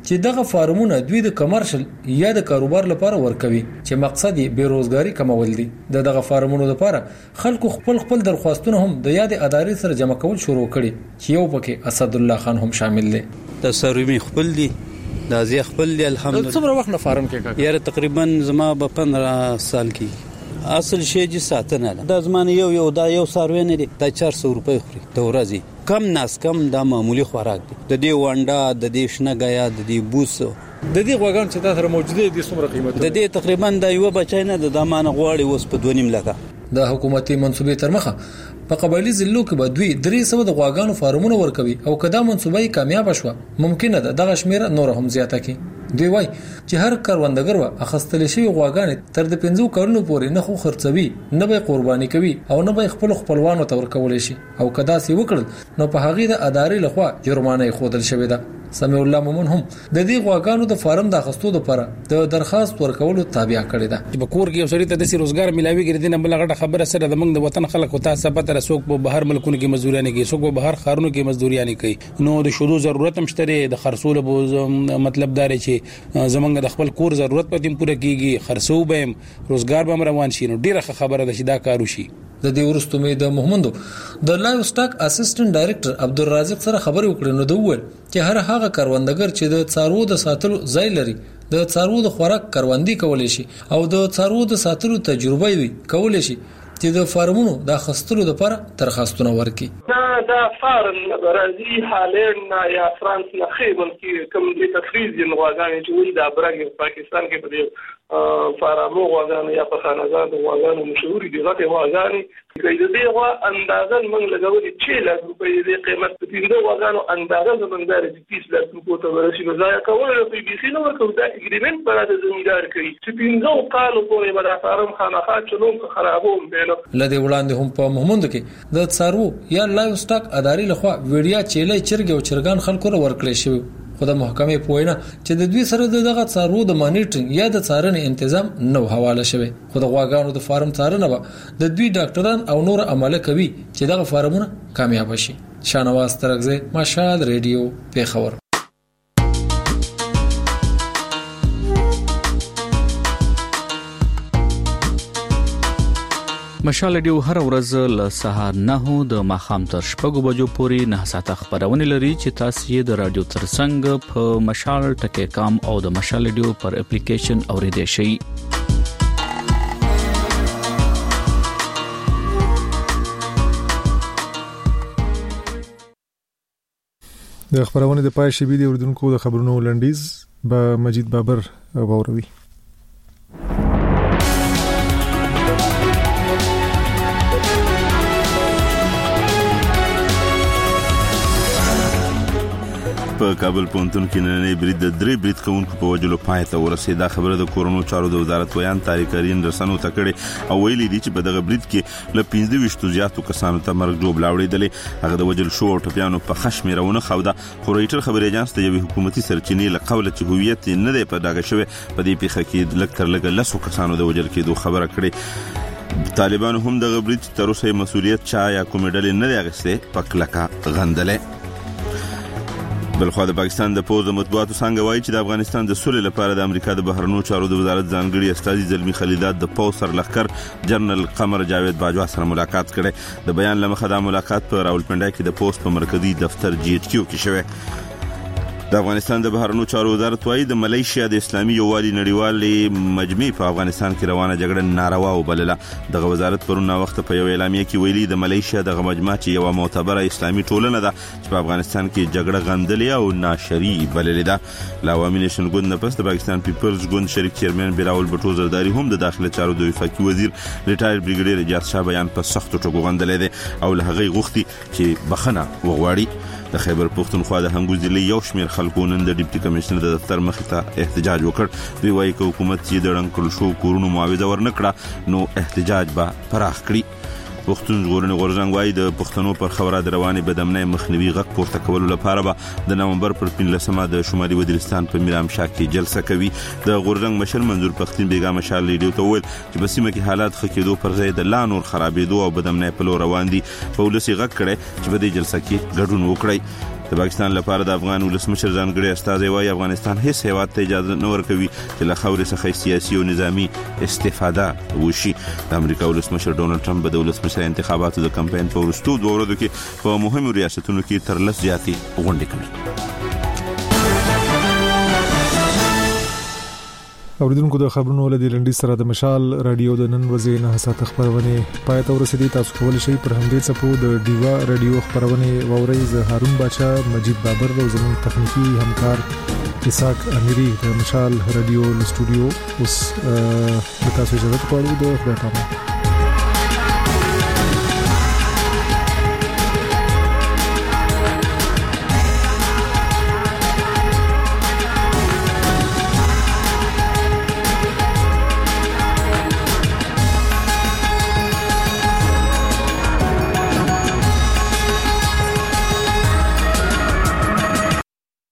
چې دغه فارمونه دوی د کمرشل یا د کاروبار لپاره ورکوي چې مقصد یې بیروزګاری کمول دي. دغه فارمونو لپاره خلکو خپل درخواستونه هم د یاد ادارې سره جمع کول شروع کړي چې یو پکې اسد الله خان هم شامل دي. د سروي خپل دي دا زی خپل دی الحمدلله. څومره وخت نه فارم کې کاکا؟ یاره تقریبا زما به 15 سال کې اصل شی چې ساتنه ده. د زمانه یو دا یو ساروی نه دی دا 400 روپۍ خوري د ورځې کم ناس کم دا معمولی خوراک دی. د دې وانډا د دې شنګیا د دې بوسو د دې غوګان چې تاسو سره موجوده دي څومره قیمت د دې تقریبا دا یو بچای نه د دمانه غواړي اوس په 2.5 لکه. د حکومتي منصوبې تر مخه په قبایلی ضلعو کې به دوی 300 د غواګانو فارمونه ورکوي او کدا منصوبې کامیاب شوه ممکنه ده دغه شمیر نور هم زیاته کی. دوی وای چې هر کاروندګر و اخستل شي غواګان تر د 15 کلونو پورې نه خو خرڅوي نه به قرباني کوي او نه به خپلوانو ته ورکول شي او کدا سی وکړل نو په هغه د ادارې لخوا جرمانه خودل شوې ده. سمع الله مومن هم د دې غواګانو د فارم د اخستو لپاره د درخواست ورکولو تابع کړی ده. په کور کې سړی ته د روزګار ملاوي ګرځي نه بل غټه خبره سره د موږ د وطن خلک او تاسو په تر څوک په بهر ملکونو کې مزدوريانه کوي څوک په بهر خارونو کې مزدوريانه کوي نو د شودو ضرورت هم شته د خرڅول مطلب دار چې زمونږ د خپل کور ضرورت پته پوره کیږي خرڅو به روزګار به روان شي نو ډیره خبره ده چې دا کارو شي. د دې ورستو مې د محمدو د لایو سټاک اسسټنټ ډایریکټر عبدالرازق سره خبرې وکړې نو د وویل چې هر هغه کاروندګر چې د څارو د ساتلو ځای لري د څارو د خوراک کاروندي کولای شي او د څارو د ساتلو تجربه وي کولای شي چې د فارمونو د خستلو لپاره درخواستونه ورکړي. دا فارم برازي هالند یا فرانس نه خېبل کې کوم د تفریز غواګانې چې وي د برګ پاکستان کې په فارمو غواګانې یا په خانزاد غواګانو مشهور دي غټه غواګانې د دې غوا اندازه موږ لګولې 6 لک روپۍ د قیمت په دې غواګانو اندازه زموږ د 30 لک روپۍ ته ورسي نو ځای کول په بي سي نو ورکو دا اګریمنت پر د زمیندار کوي چې 15 کال پورې به د فارم خانخا چلوم خرابوم بینه. لدې وړاندې هم په محمد کې د څارو یا لایو سټاک ادارې لخوا ویډیا چیلې چرګ او چرګان خلکو له ورکړې شوی خو د محکمې پوینه چې د دوی سره دغه څارو د مانیټرینګ یا د څارنې تنظیم نو حواله شوی خو د غواګانو د فارم څارنه به د دوی ډاکټران او نور عمله کوي چې دغه فارمونه کامیاب شي. شانواز ترغزه مشال ریډیو پیښور. مشال ډیو هر ورځ له سهار 9 د ماخام تر شپږو بجو پورې 9 ساعته خبرونه لري چې تاسو یې د رادیو ترڅنګ په مشال ټکی کام او د مشال ډیو پر اپلیکیشن اوریدئ شئ. د خبرونه د پای شبي د اردوونکو د خبرونو لنډیز به مجید بابر ووروي. په کابل پونتون کې نننې برید د درې برید کوونکو په وجلو پای ته ورسېده. خبره د کورونو چارو د وزارت ویان تاریخارین رسنو ته کړي او ویلي دي چې په دغه برید کې ل 15 زیاتو کسانو ته مرګ جوړ لاوړېدل. هغه د وجل شو او ټپیانو په خشمېرونه خوده. خو رایټر خبري اجانس ته یو حکومتي سرچینې له قوله چې هویت نه دی په داګه شوی په دې پیښه کې لکه تر لګ لسو کسانو د وجل کېدو خبره کړې. طالبان هم دغه برید تر اوسه مسؤلیت چا یا کومې ډلې نه دی اخیسته په کلکه غندلې. بلخو د پاکستان د پوز مطبوعاتو څنګه وایي چې د افغانستان د سولې لپاره د امریکا د بهرنیو چارو د وزارت ځانګړي استاذي زلمی خلیدات د پوز سرلښکر جنرال قمر جاوید باجوا سره ملاقات کړي. د بیان لمخه د ملاقات په راولپنډا کې د پوز په مرکزی دفتر جی ایچ کیو کې شوه. د افغانستان د بهرنیو چارو وزارت وايي د ملیشیا د اسلامي یووالي نړیوالې مجمع په افغانستان کې روانه جګړه ناروا وبلله. دغه وزارت پرونه وخت په یو اعلامیه کې ویلي د ملیشیا د مجمع چې یو معتبره اسلامي ټولنه ده چې په افغانستان کې جګړه غندلې او ناشري بللې ده. لاوامي نشن ګوند نه پس د پاکستان پیپلز ګوند شریک چیرمن بیراول بټو زرداری هم د داخله چارو د وفاقي وزیر ریټایر بریګیډیر اجاز شاه بیان په سختو ټکو غندلې ده او له هغه غوښتي چې بخنه وغواړي. د خیبر پختونخوا د هنګو ضلع یو شمېر خلکو نن د ډیپټي کمشنر د دفتر مخې ته احتجاج وکړ. دوی وایي چې حکومت یې د ړنګ شو کورونو معاوضه ورنکړه نو احتجاج به پراخ کړي. پښتون ژغورنې غورځنګ وايي د پښتنو پر خبره د روانې بدامنۍ مخنیوي غږ پورته کولو لپاره به د نومبر پر 15مه د شمالي وزیرستان په میرامشاه کې جلسه کوي. د غورځنګ مشر منظور پښتين بیګا مشال ریډیو ته ویل چې په سیمه کې حالات ښه کېدو پر ځای د لا نور خرابېدو او بدامنۍ په لور روان دي. په ولسي غږ کړي چې په دې جلسه کې ګډون وکړي. د پاکستان لپاره د افغان ولسمشر ځانګړي استازي وايي افغانستان هیڅ هیواد ته اجازه نه ورکوي چې له خاورې څخه سیاسي او نظامی استفاده وشي. د امریکا ولسمشر ډونالد ټرمپ د ولسمشر انتخاباتو د کمپاین په وروستو 2 ورځو کې په مهمو ریاستونو کې تر 10 زیاتې غونډې کړې. اوریدونکو د خبرونو له لنډي سره د مشال رادیو د نن ورځې نه ساعت خبرونه پای ته ورسېدي. تاسو کولی شئ پر همدې څپو د ډیوا رادیو خبرونه وورئ. زه هارون بچا، مجید بابر او زموږ تخنیکی همکار اسحاق اميري د مشال رادیو استودیو اوس تاسو اجازه غواړو د خبرونه